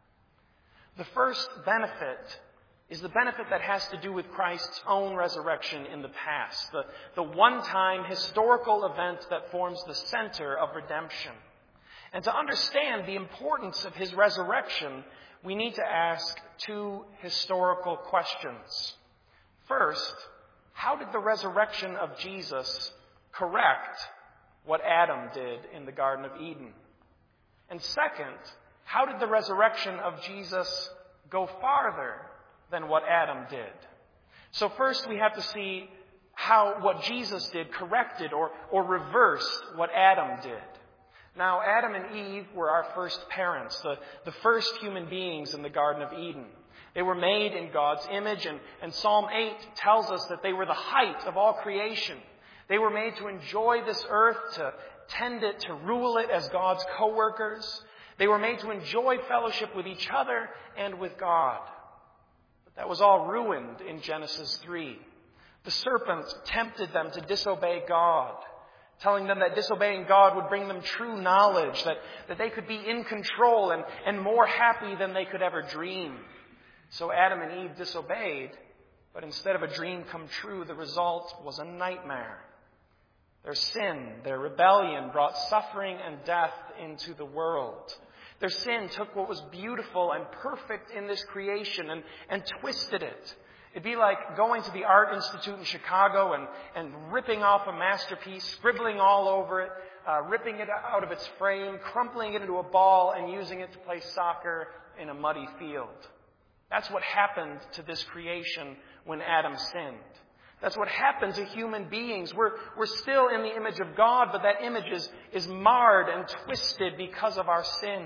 The first benefit is the benefit that has to do with Christ's own resurrection in the past, the, the one-time historical event that forms the center of redemption. And to understand the importance of his resurrection, we need to ask two historical questions. First, how did the resurrection of Jesus correct what Adam did in the Garden of Eden? And second, how did the resurrection of Jesus go farther than what Adam did? So first we have to see how what Jesus did corrected or, or reversed what Adam did. Now, Adam and Eve were our first parents, the, the first human beings in the Garden of Eden. They were made in God's image, and, and Psalm eight tells us that they were the height of all creation. They were made to enjoy this earth, to, tend it, to rule it as God's co-workers. They were made to enjoy fellowship with each other and with God. But that was all ruined in Genesis three. The serpent tempted them to disobey God, telling them that disobeying God would bring them true knowledge, that, that they could be in control and, and more happy than they could ever dream. So Adam and Eve disobeyed, but instead of a dream come true, the result was a nightmare. Their sin, their rebellion brought suffering and death into the world. Their sin took what was beautiful and perfect in this creation and, and twisted it. It'd be like going to the Art Institute in Chicago and, and ripping off a masterpiece, scribbling all over it, uh, ripping it out of its frame, crumpling it into a ball, and using it to play soccer in a muddy field. That's what happened to this creation when Adam sinned. That's what happened to human beings. We're, we're still in the image of God, but that image is, is marred and twisted because of our sin.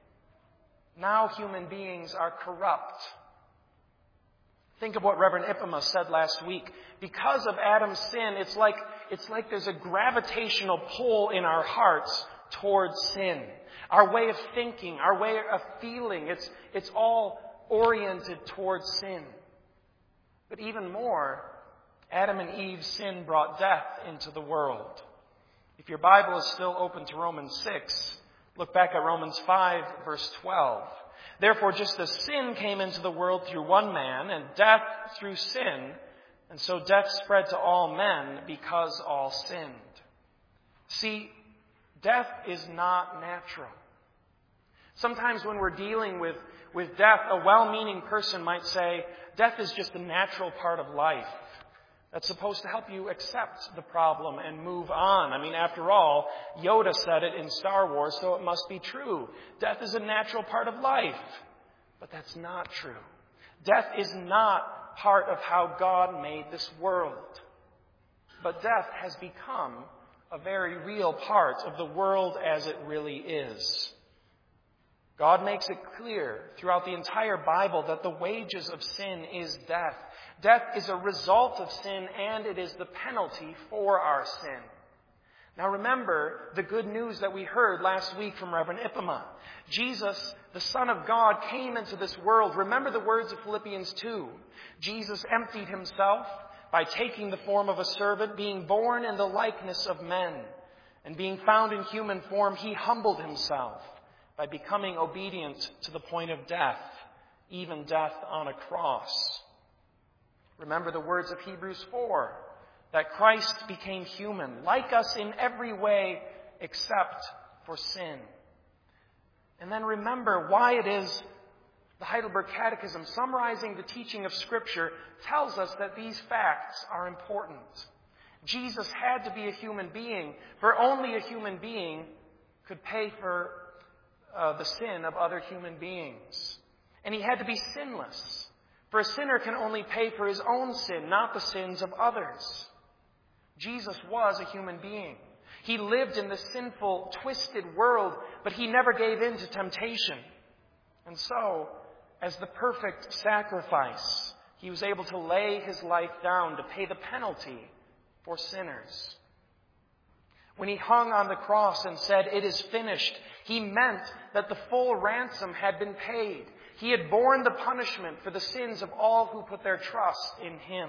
Now human beings are corrupt. Think of what Reverend Ipema said last week. Because of Adam's sin, it's like, it's like there's a gravitational pull in our hearts towards sin. Our way of thinking, our way of feeling, it's, it's all oriented towards sin. But even more, Adam and Eve's sin brought death into the world. If your Bible is still open to Romans six, look back at Romans five, verse twelve. Therefore, just as sin came into the world through one man, and death through sin, and so death spread to all men because all sinned. See, death is not natural. Sometimes when we're dealing with, with death, a well-meaning person might say, death is just a natural part of life. That's supposed to help you accept the problem and move on. I mean, after all, Yoda said it in Star Wars, so it must be true. Death is a natural part of life. But that's not true. Death is not part of how God made this world. But death has become a very real part of the world as it really is. God makes it clear throughout the entire Bible that the wages of sin is death. Death is a result of sin, and it is the penalty for our sin. Now remember the good news that we heard last week from Reverend Ipema. Jesus, the Son of God, came into this world. Remember the words of Philippians two. Jesus emptied himself by taking the form of a servant, being born in the likeness of men. And being found in human form, he humbled himself by becoming obedient to the point of death, even death on a cross. Remember the words of Hebrews four, that Christ became human, like us in every way except for sin. And then remember why it is the Heidelberg Catechism, summarizing the teaching of Scripture, tells us that these facts are important. Jesus had to be a human being, for only a human being could pay for uh, the sin of other human beings. And he had to be sinless. For a sinner can only pay for his own sin, not the sins of others. Jesus was a human being. He lived in the sinful, twisted world, but he never gave in to temptation. And so, as the perfect sacrifice, he was able to lay his life down to pay the penalty for sinners. When he hung on the cross and said, "It is finished," he meant that the full ransom had been paid. He had borne the punishment for the sins of all who put their trust in him.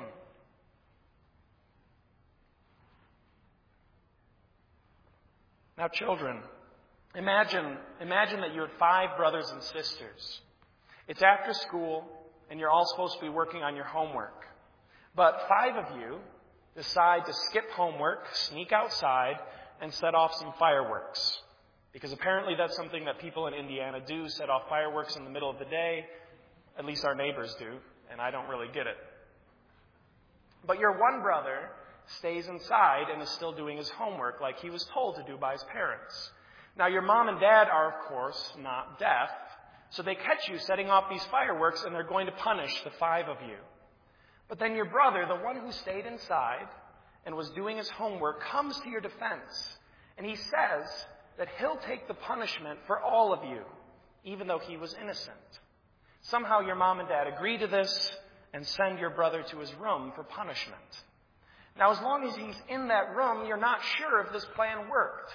Now, children, imagine, imagine that you had five brothers and sisters. It's after school, and you're all supposed to be working on your homework. But five of you decide to skip homework, sneak outside, and set off some fireworks. Because apparently that's something that people in Indiana do, set off fireworks in the middle of the day. At least our neighbors do, and I don't really get it. But your one brother stays inside and is still doing his homework like he was told to do by his parents. Now your mom and dad are, of course, not deaf, so they catch you setting off these fireworks and they're going to punish the five of you. But then your brother, the one who stayed inside and was doing his homework, comes to your defense, and he says that he'll take the punishment for all of you, even though he was innocent. Somehow your mom and dad agree to this and send your brother to his room for punishment. Now, as long as he's in that room, you're not sure if this plan worked.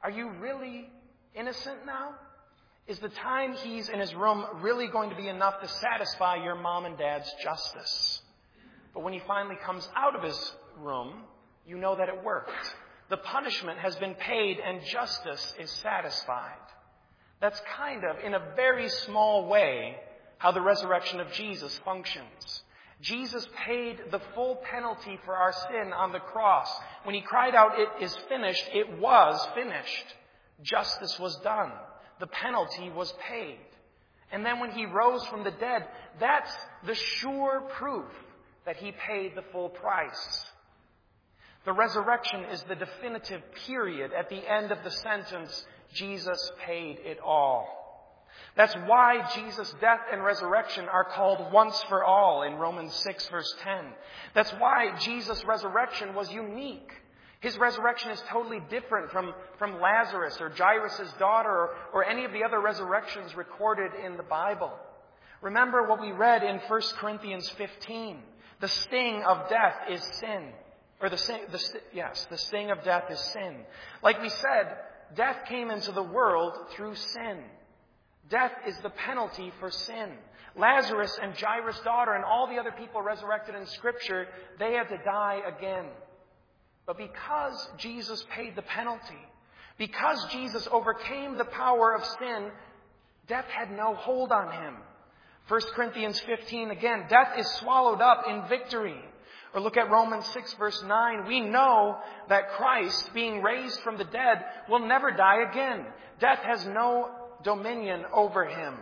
Are you really innocent now? Is the time he's in his room really going to be enough to satisfy your mom and dad's justice? But when he finally comes out of his room, you know that it worked. The punishment has been paid and justice is satisfied. That's kind of, in a very small way, how the resurrection of Jesus functions. Jesus paid the full penalty for our sin on the cross. When he cried out, "It is finished," it was finished. Justice was done. The penalty was paid. And then when he rose from the dead, that's the sure proof that he paid the full price. The resurrection is the definitive period. At the end of the sentence, Jesus paid it all. That's why Jesus' death and resurrection are called once for all in Romans six, verse ten. That's why Jesus' resurrection was unique. His resurrection is totally different from, from Lazarus or Jairus' daughter or, or any of the other resurrections recorded in the Bible. Remember what we read in First Corinthians fifteen. The sting of death is sin. Or the, the yes, the sting of death is sin. Like we said, death came into the world through sin. Death is the penalty for sin. Lazarus and Jairus' daughter and all the other people resurrected in Scripture, they had to die again. But because Jesus paid the penalty, because Jesus overcame the power of sin, death had no hold on him. First Corinthians fifteen, again, death is swallowed up in victory. Or look at Romans six, verse nine. We know that Christ, being raised from the dead, will never die again. Death has no dominion over him.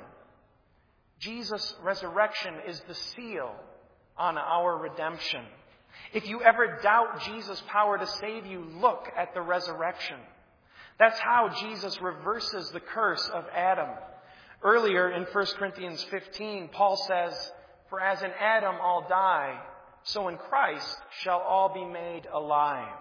Jesus' resurrection is the seal on our redemption. If you ever doubt Jesus' power to save you, look at the resurrection. That's how Jesus reverses the curse of Adam. Earlier in First Corinthians fifteen, Paul says, "For as in Adam all die, so in Christ shall all be made alive."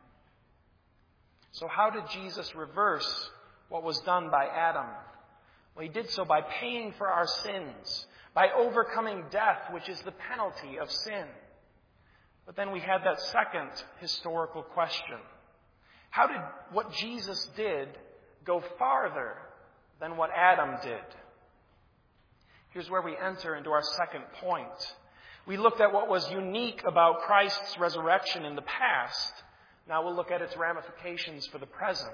So how did Jesus reverse what was done by Adam? Well, he did so by paying for our sins, by overcoming death, which is the penalty of sin. But then we had that second historical question. How did what Jesus did go farther than what Adam did? Here's where we enter into our second point. We looked at what was unique about Christ's resurrection in the past. Now we'll look at its ramifications for the present.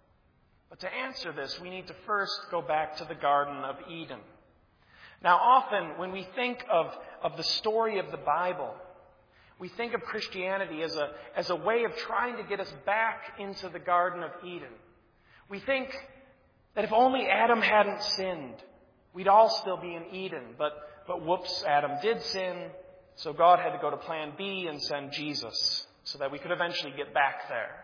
But to answer this, we need to first go back to the Garden of Eden. Now often when we think of, of the story of the Bible, we think of Christianity as a, as a way of trying to get us back into the Garden of Eden. We think that if only Adam hadn't sinned, we'd all still be in Eden. But, but whoops, Adam did sin, so God had to go to plan B and send Jesus so that we could eventually get back there.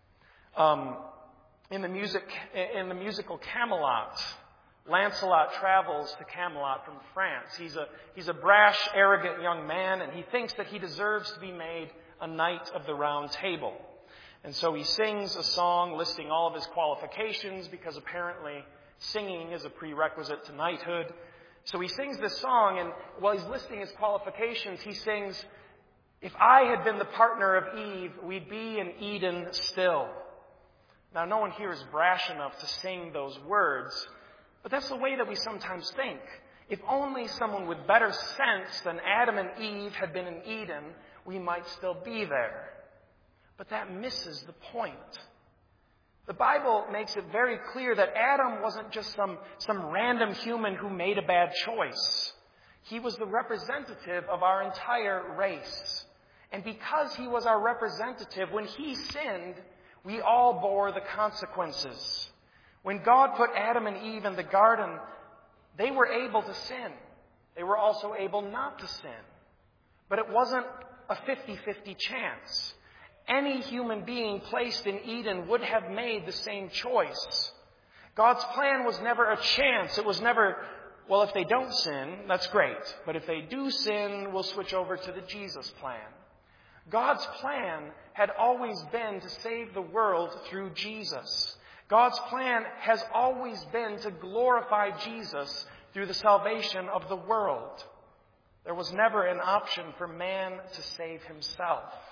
Um, in the music, in the musical Camelot, Lancelot travels to Camelot from France. He's a, he's a brash, arrogant young man, and he thinks that he deserves to be made a knight of the Round Table. And so he sings a song listing all of his qualifications, because apparently singing is a prerequisite to knighthood. So he sings this song, and while he's listing his qualifications, he sings, "If I had been the partner of Eve, we'd be in Eden still." Now, no one here is brash enough to sing those words, but that's the way that we sometimes think. If only someone with better sense than Adam and Eve had been in Eden, we might still be there. But that misses the point. The Bible makes it very clear that Adam wasn't just some, some random human who made a bad choice. He was the representative of our entire race. And because he was our representative, when he sinned, we all bore the consequences. When God put Adam and Eve in the garden, they were able to sin. They were also able not to sin. But it wasn't a fifty-fifty chance. Any human being placed in Eden would have made the same choice. God's plan was never a chance. It was never, well, if they don't sin, that's great. But if they do sin, we'll switch over to the Jesus plan. God's plan had always been to save the world through Jesus. God's plan has always been to glorify Jesus through the salvation of the world. There was never an option for man to save himself.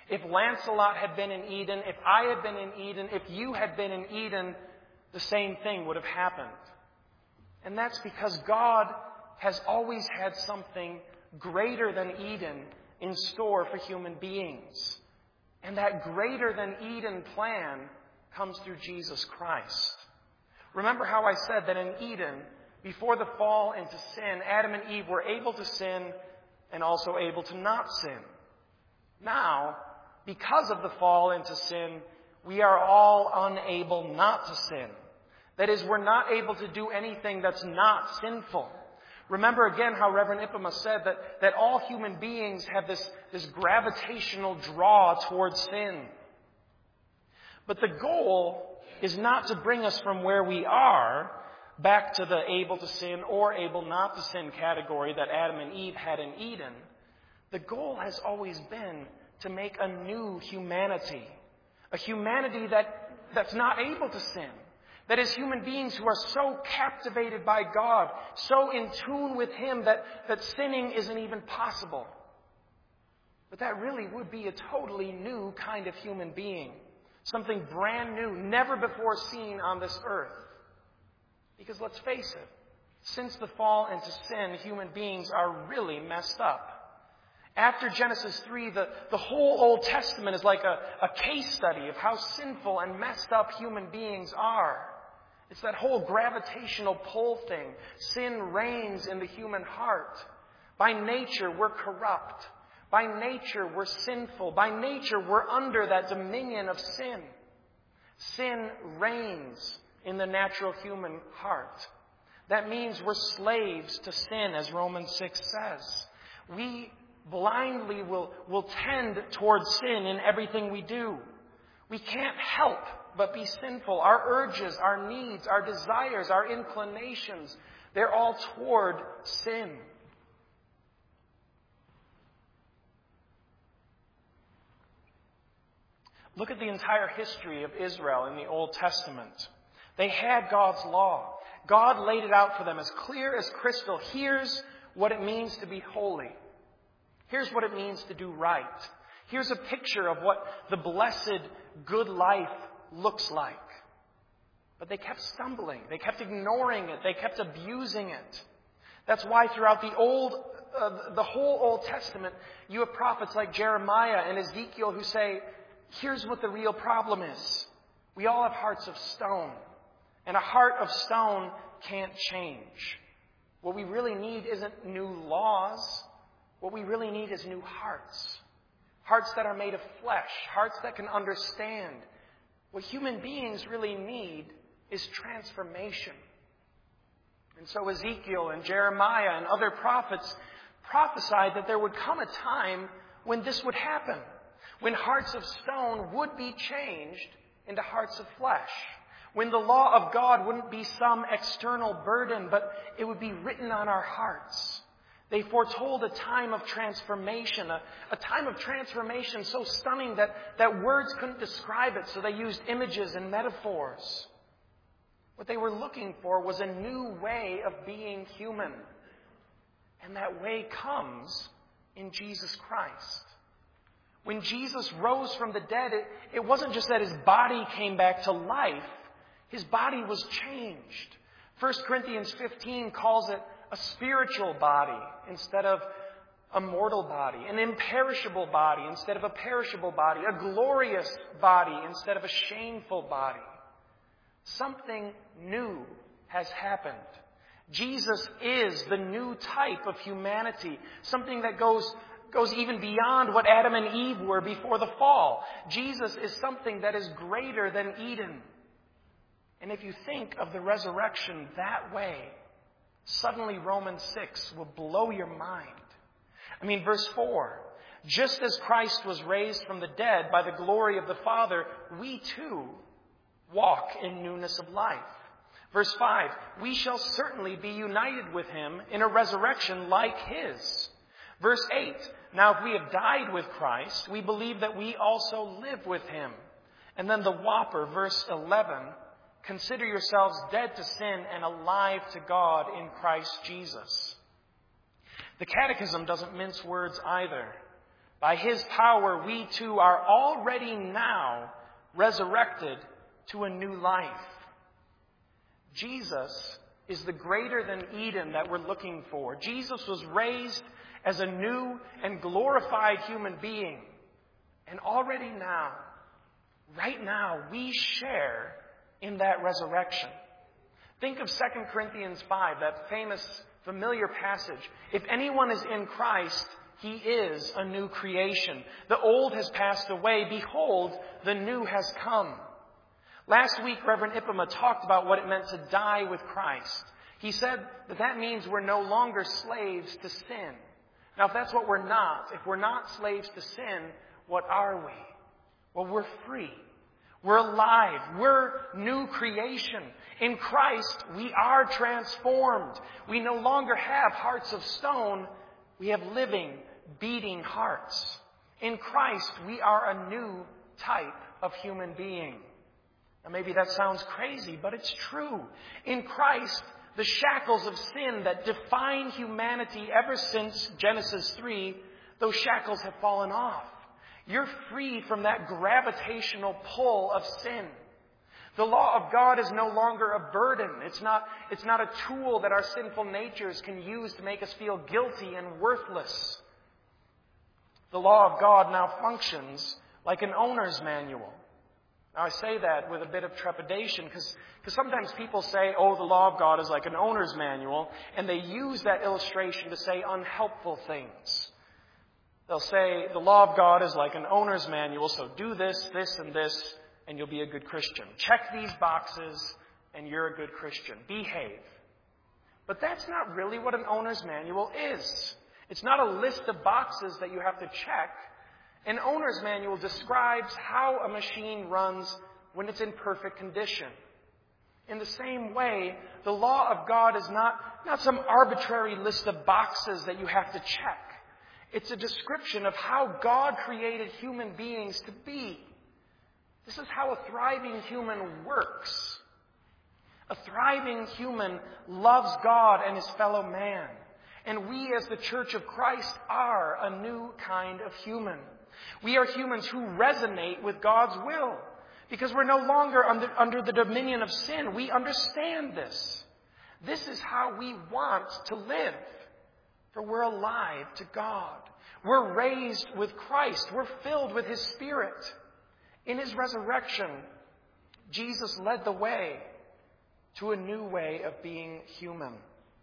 If Lancelot had been in Eden, if I had been in Eden, if you had been in Eden, the same thing would have happened. And that's because God has always had something greater than Eden in store for human beings. And that greater than Eden plan comes through Jesus Christ. Remember how I said that in Eden, before the fall into sin, Adam and Eve were able to sin and also able to not sin. Now, because of the fall into sin, we are all unable not to sin. That is, we're not able to do anything that's not sinful. Remember again how Reverend Ipema said that, that all human beings have this, this gravitational draw towards sin. But the goal is not to bring us from where we are back to the able to sin or able not to sin category that Adam and Eve had in Eden. The goal has always been to make a new humanity. A humanity that, that's not able to sin. That is, human beings who are so captivated by God, so in tune with Him that, that sinning isn't even possible. But that really would be a totally new kind of human being. Something brand new, never before seen on this earth. Because let's face it, since the fall into sin, human beings are really messed up. After Genesis three, the, the whole Old Testament is like a, a case study of how sinful and messed up human beings are. It's that whole gravitational pull thing. Sin reigns in the human heart. By nature, we're corrupt. By nature, we're sinful. By nature, we're under that dominion of sin. Sin reigns in the natural human heart. That means we're slaves to sin, as Romans six says. We blindly will, will tend towards sin in everything we do. We can't help but be sinful. Our urges, our needs, our desires, our inclinations, they're all toward sin. Look at the entire history of Israel in the Old Testament. They had God's law. God laid it out for them as clear as crystal. Here's what it means to be holy. Here's what it means to do right. Here's a picture of what the blessed, good life looks like. But they kept stumbling. They kept ignoring it. They kept abusing it. That's why throughout the old, uh, the whole Old Testament, you have prophets like Jeremiah and Ezekiel who say, here's what the real problem is. We all have hearts of stone. And a heart of stone can't change. What we really need isn't new laws. What we really need is new hearts. Hearts that are made of flesh. Hearts that can understand. What human beings really need is transformation. And so Ezekiel and Jeremiah and other prophets prophesied that there would come a time when this would happen. When hearts of stone would be changed into hearts of flesh. When the law of God wouldn't be some external burden, but it would be written on our hearts. They foretold a time of transformation, a, a time of transformation so stunning that, that words couldn't describe it, so they used images and metaphors. What they were looking for was a new way of being human. And that way comes in Jesus Christ. When Jesus rose from the dead, it, it wasn't just that His body came back to life. His body was changed. First Corinthians fifteen calls it a spiritual body instead of a mortal body, an imperishable body instead of a perishable body, a glorious body instead of a shameful body. Something new has happened. Jesus is the new type of humanity, something that goes, goes even beyond what Adam and Eve were before the fall. Jesus is something that is greater than Eden. And if you think of the resurrection that way, suddenly Romans six will blow your mind. I mean, verse four, just as Christ was raised from the dead by the glory of the Father, we too walk in newness of life. Verse five, we shall certainly be united with Him in a resurrection like His. Verse eight, now if we have died with Christ, we believe that we also live with Him. And then the whopper, verse eleven, consider yourselves dead to sin and alive to God in Christ Jesus. The Catechism doesn't mince words either. By His power, we too are already now resurrected to a new life. Jesus is the greater than Eden that we're looking for. Jesus was raised as a new and glorified human being. And already now, right now, we share in that resurrection. Think of Second Corinthians five, that famous, familiar passage. If anyone is in Christ, he is a new creation. The old has passed away. Behold, the new has come. Last week, Reverend Ipama talked about what it meant to die with Christ. He said that that means we're no longer slaves to sin. Now, if that's what we're not, if we're not slaves to sin, what are we? Well, we're free. We're alive. We're new creation. In Christ, we are transformed. We no longer have hearts of stone. We have living, beating hearts. In Christ, we are a new type of human being. Now, maybe that sounds crazy, but it's true. In Christ, the shackles of sin that define humanity ever since Genesis three, those shackles have fallen off. You're free from that gravitational pull of sin. The law of God is no longer a burden. It's not, it's not a tool that our sinful natures can use to make us feel guilty and worthless. The law of God now functions like an owner's manual. Now, I say that with a bit of trepidation because because sometimes people say, oh, the law of God is like an owner's manual, and they use that illustration to say unhelpful things. They'll say, the law of God is like an owner's manual, so do this, this, and this, and you'll be a good Christian. Check these boxes, and you're a good Christian. Behave. But that's not really what an owner's manual is. It's not a list of boxes that you have to check. An owner's manual describes how a machine runs when it's in perfect condition. In the same way, the law of God is not, not some arbitrary list of boxes that you have to check. It's a description of how God created human beings to be. This is how a thriving human works. A thriving human loves God and his fellow man. And we as the Church of Christ are a new kind of human. We are humans who resonate with God's will because we're no longer under, under the dominion of sin. We understand this. This is how we want to live, for we're alive to God. We're raised with Christ. We're filled with His Spirit. In His resurrection, Jesus led the way to a new way of being human.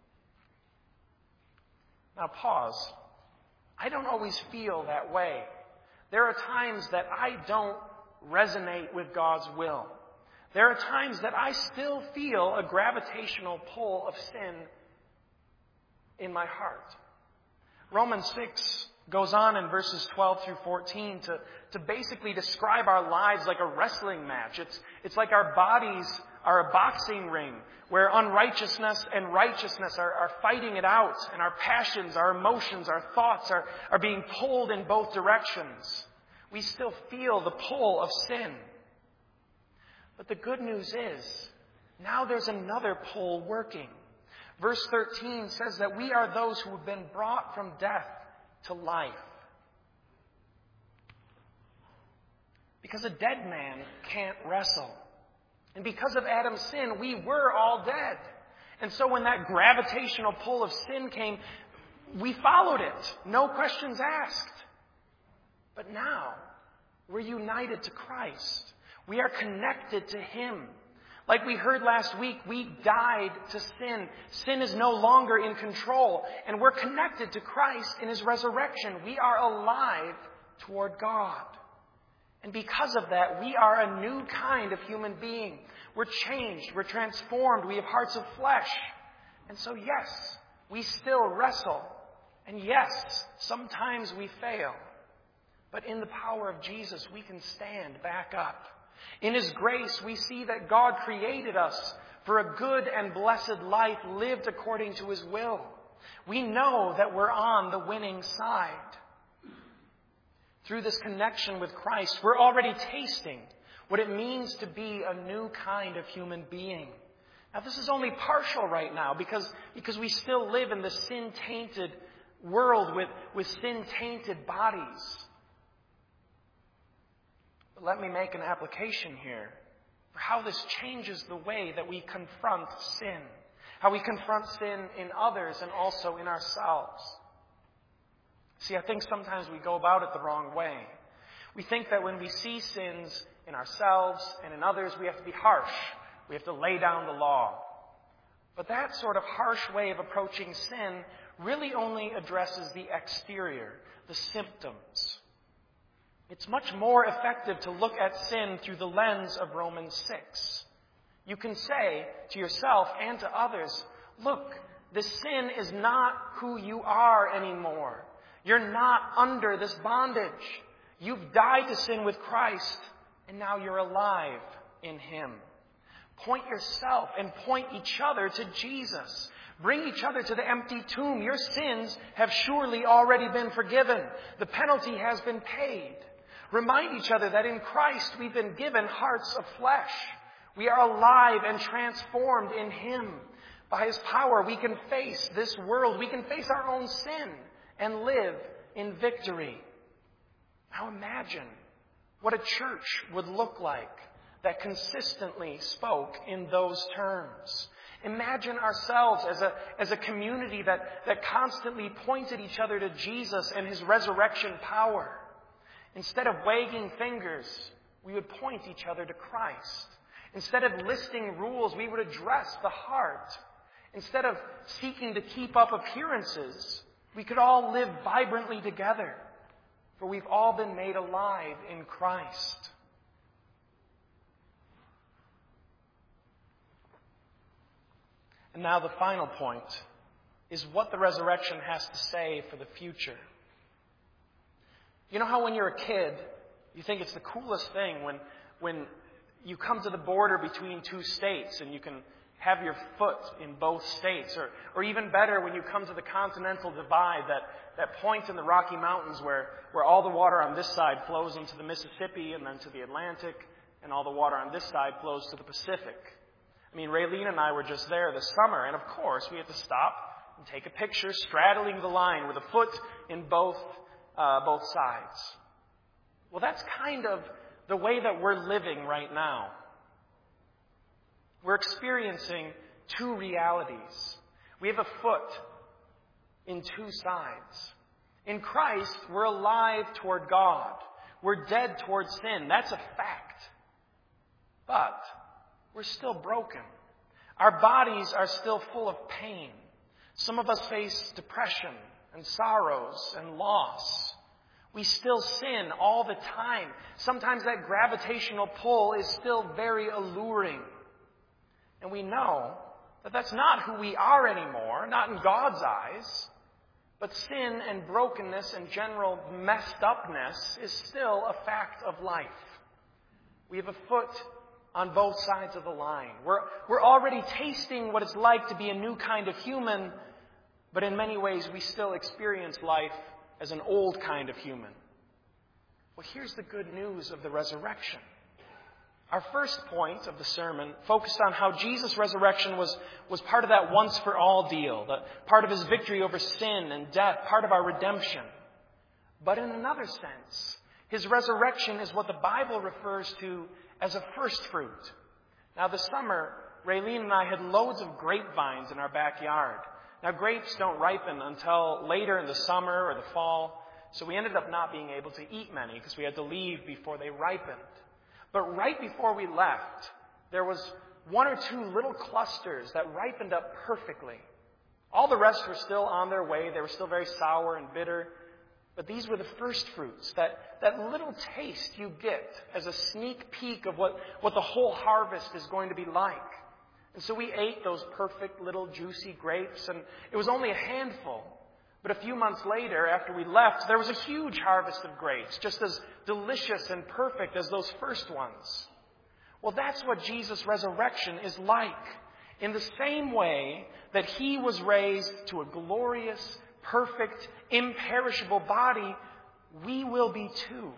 Now pause. I don't always feel that way. There are times that I don't resonate with God's will. There are times that I still feel a gravitational pull of sin in my heart. Romans six goes on in verses twelve through fourteen to, to basically describe our lives like a wrestling match. It's, it's like our bodies are a boxing ring where unrighteousness and righteousness are, are fighting it out, and our passions, our emotions, our thoughts are, are being pulled in both directions. We still feel the pull of sin. But the good news is, now there's another pull working. Verse thirteen says that we are those who have been brought from death to life. Because a dead man can't wrestle. And because of Adam's sin, we were all dead. And so when that gravitational pull of sin came, we followed it. No questions asked. But now, we're united to Christ. We are connected to Him. Like we heard last week, we died to sin. Sin is no longer in control. And we're connected to Christ in His resurrection. We are alive toward God. And because of that, we are a new kind of human being. We're changed. We're transformed. We have hearts of flesh. And so, yes, we still wrestle. And yes, sometimes we fail. But in the power of Jesus, we can stand back up. In His grace, we see that God created us for a good and blessed life lived according to His will. We know that we're on the winning side. Through this connection with Christ, we're already tasting what it means to be a new kind of human being. Now, this is only partial right now because, because we still live in the sin-tainted world with, with sin-tainted bodies. But let me make an application here for how this changes the way that we confront sin, how we confront sin in others and also in ourselves. See, I think sometimes we go about it the wrong way. We think that when we see sins in ourselves and in others, we have to be harsh. We have to lay down the law. But that sort of harsh way of approaching sin really only addresses the exterior, the symptoms. It's much more effective to look at sin through the lens of Romans six. You can say to yourself and to others, look, this sin is not who you are anymore. You're not under this bondage. You've died to sin with Christ, and now you're alive in Him. Point yourself and point each other to Jesus. Bring each other to the empty tomb. Your sins have surely already been forgiven. The penalty has been paid. Remind each other that in Christ we've been given hearts of flesh. We are alive and transformed in Him. By His power, we can face this world. We can face our own sin and live in victory. Now imagine what a church would look like that consistently spoke in those terms. Imagine ourselves as a, as a community that, that constantly pointed each other to Jesus and His resurrection power. Instead of wagging fingers, we would point each other to Christ. Instead of listing rules, we would address the heart. Instead of seeking to keep up appearances, we could all live vibrantly together, for we've all been made alive in Christ. And now the final point is what the resurrection has to say for the future. You know how when you're a kid, you think it's the coolest thing when, when you come to the border between two states and you can have your foot in both states. Or, or even better, when you come to the Continental Divide, that, that point in the Rocky Mountains where, where all the water on this side flows into the Mississippi and then to the Atlantic, and all the water on this side flows to the Pacific. I mean, Raylene and I were just there this summer, and of course we had to stop and take a picture straddling the line with a foot in both, uh, both sides. Well, that's kind of the way that we're living right now. We're experiencing two realities. We have a foot in two sides. In Christ, we're alive toward God. We're dead toward sin. That's a fact. But we're still broken. Our bodies are still full of pain. Some of us face depression and sorrows and loss. We still sin all the time. Sometimes that gravitational pull is still very alluring. And we know that that's not who we are anymore, not in God's eyes. But sin and brokenness and general messed upness is still a fact of life. We have a foot on both sides of the line. We're, we're already tasting what it's like to be a new kind of human, but in many ways we still experience life as an old kind of human. Well, here's the good news of the resurrection. Our first point of the sermon focused on how Jesus' resurrection was, was part of that once-for-all deal, the, part of His victory over sin and death, part of our redemption. But in another sense, His resurrection is what the Bible refers to as a first fruit. Now, this summer, Raylene and I had loads of grapevines in our backyard. Now, grapes don't ripen until later in the summer or the fall, so we ended up not being able to eat many because we had to leave before they ripened. But right before we left, there was one or two little clusters that ripened up perfectly. All the rest were still on their way. They were still very sour and bitter. But these were the first fruits, that, that little taste you get as a sneak peek of what, what the whole harvest is going to be like. And so we ate those perfect little juicy grapes, and it was only a handful. But a few months later, after we left, there was a huge harvest of grapes, just as delicious and perfect as those first ones. Well, that's what Jesus' resurrection is like. In the same way that He was raised to a glorious, perfect, imperishable body, we will be too.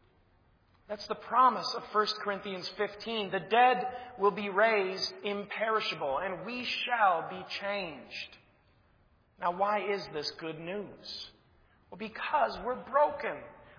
That's the promise of First Corinthians fifteen. The dead will be raised imperishable, and we shall be changed. Now, why is this good news? Well, because we're broken.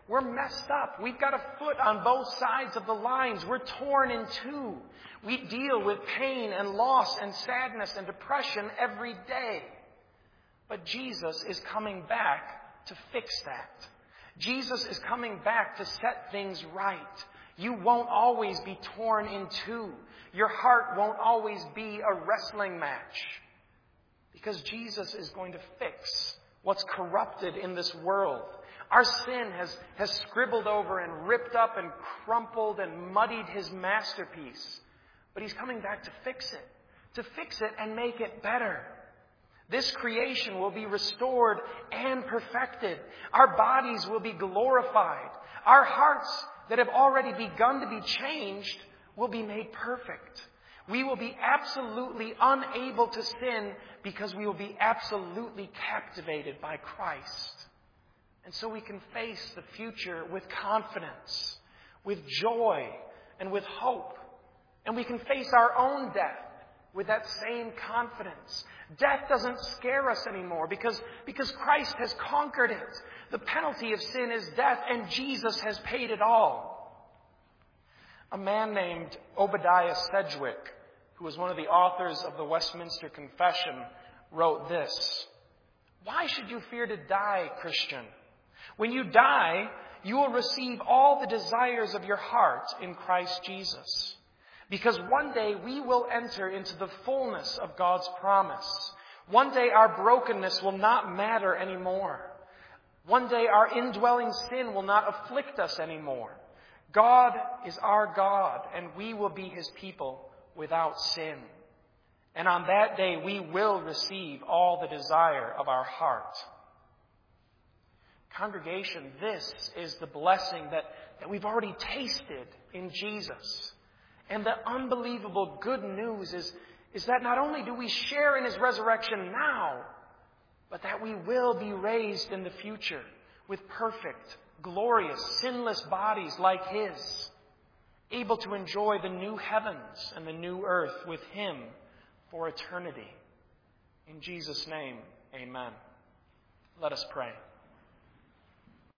We're messed up. We've got a foot on both sides of the lines. We're torn in two. We deal with pain and loss and sadness and depression every day. But Jesus is coming back to fix that. Jesus is coming back to set things right. You won't always be torn in two. Your heart won't always be a wrestling match. Because Jesus is going to fix what's corrupted in this world. Our sin has, has scribbled over and ripped up and crumpled and muddied His masterpiece. But He's coming back to fix it. To fix it and make it better. This creation will be restored and perfected. Our bodies will be glorified. Our hearts that have already begun to be changed will be made perfect. We will be absolutely unable to sin because we will be absolutely captivated by Christ. And so we can face the future with confidence, with joy, and with hope. And we can face our own death with that same confidence. Death doesn't scare us anymore because, because Christ has conquered it. The penalty of sin is death, and Jesus has paid it all. A man named Obadiah Sedgwick, who was one of the authors of the Westminster Confession, wrote this: "Why should you fear to die, Christian? When you die, you will receive all the desires of your heart in Christ Jesus. Because one day we will enter into the fullness of God's promise. One day our brokenness will not matter anymore. One day our indwelling sin will not afflict us anymore. God is our God, and we will be His people without sin. And on that day we will receive all the desire of our heart." Congregation, this is the blessing that, that we've already tasted in Jesus. And the unbelievable good news is, is that not only do we share in His resurrection now, but that we will be raised in the future with perfect, glorious, sinless bodies like His, able to enjoy the new heavens and the new earth with Him for eternity. In Jesus' name, amen. Let us pray.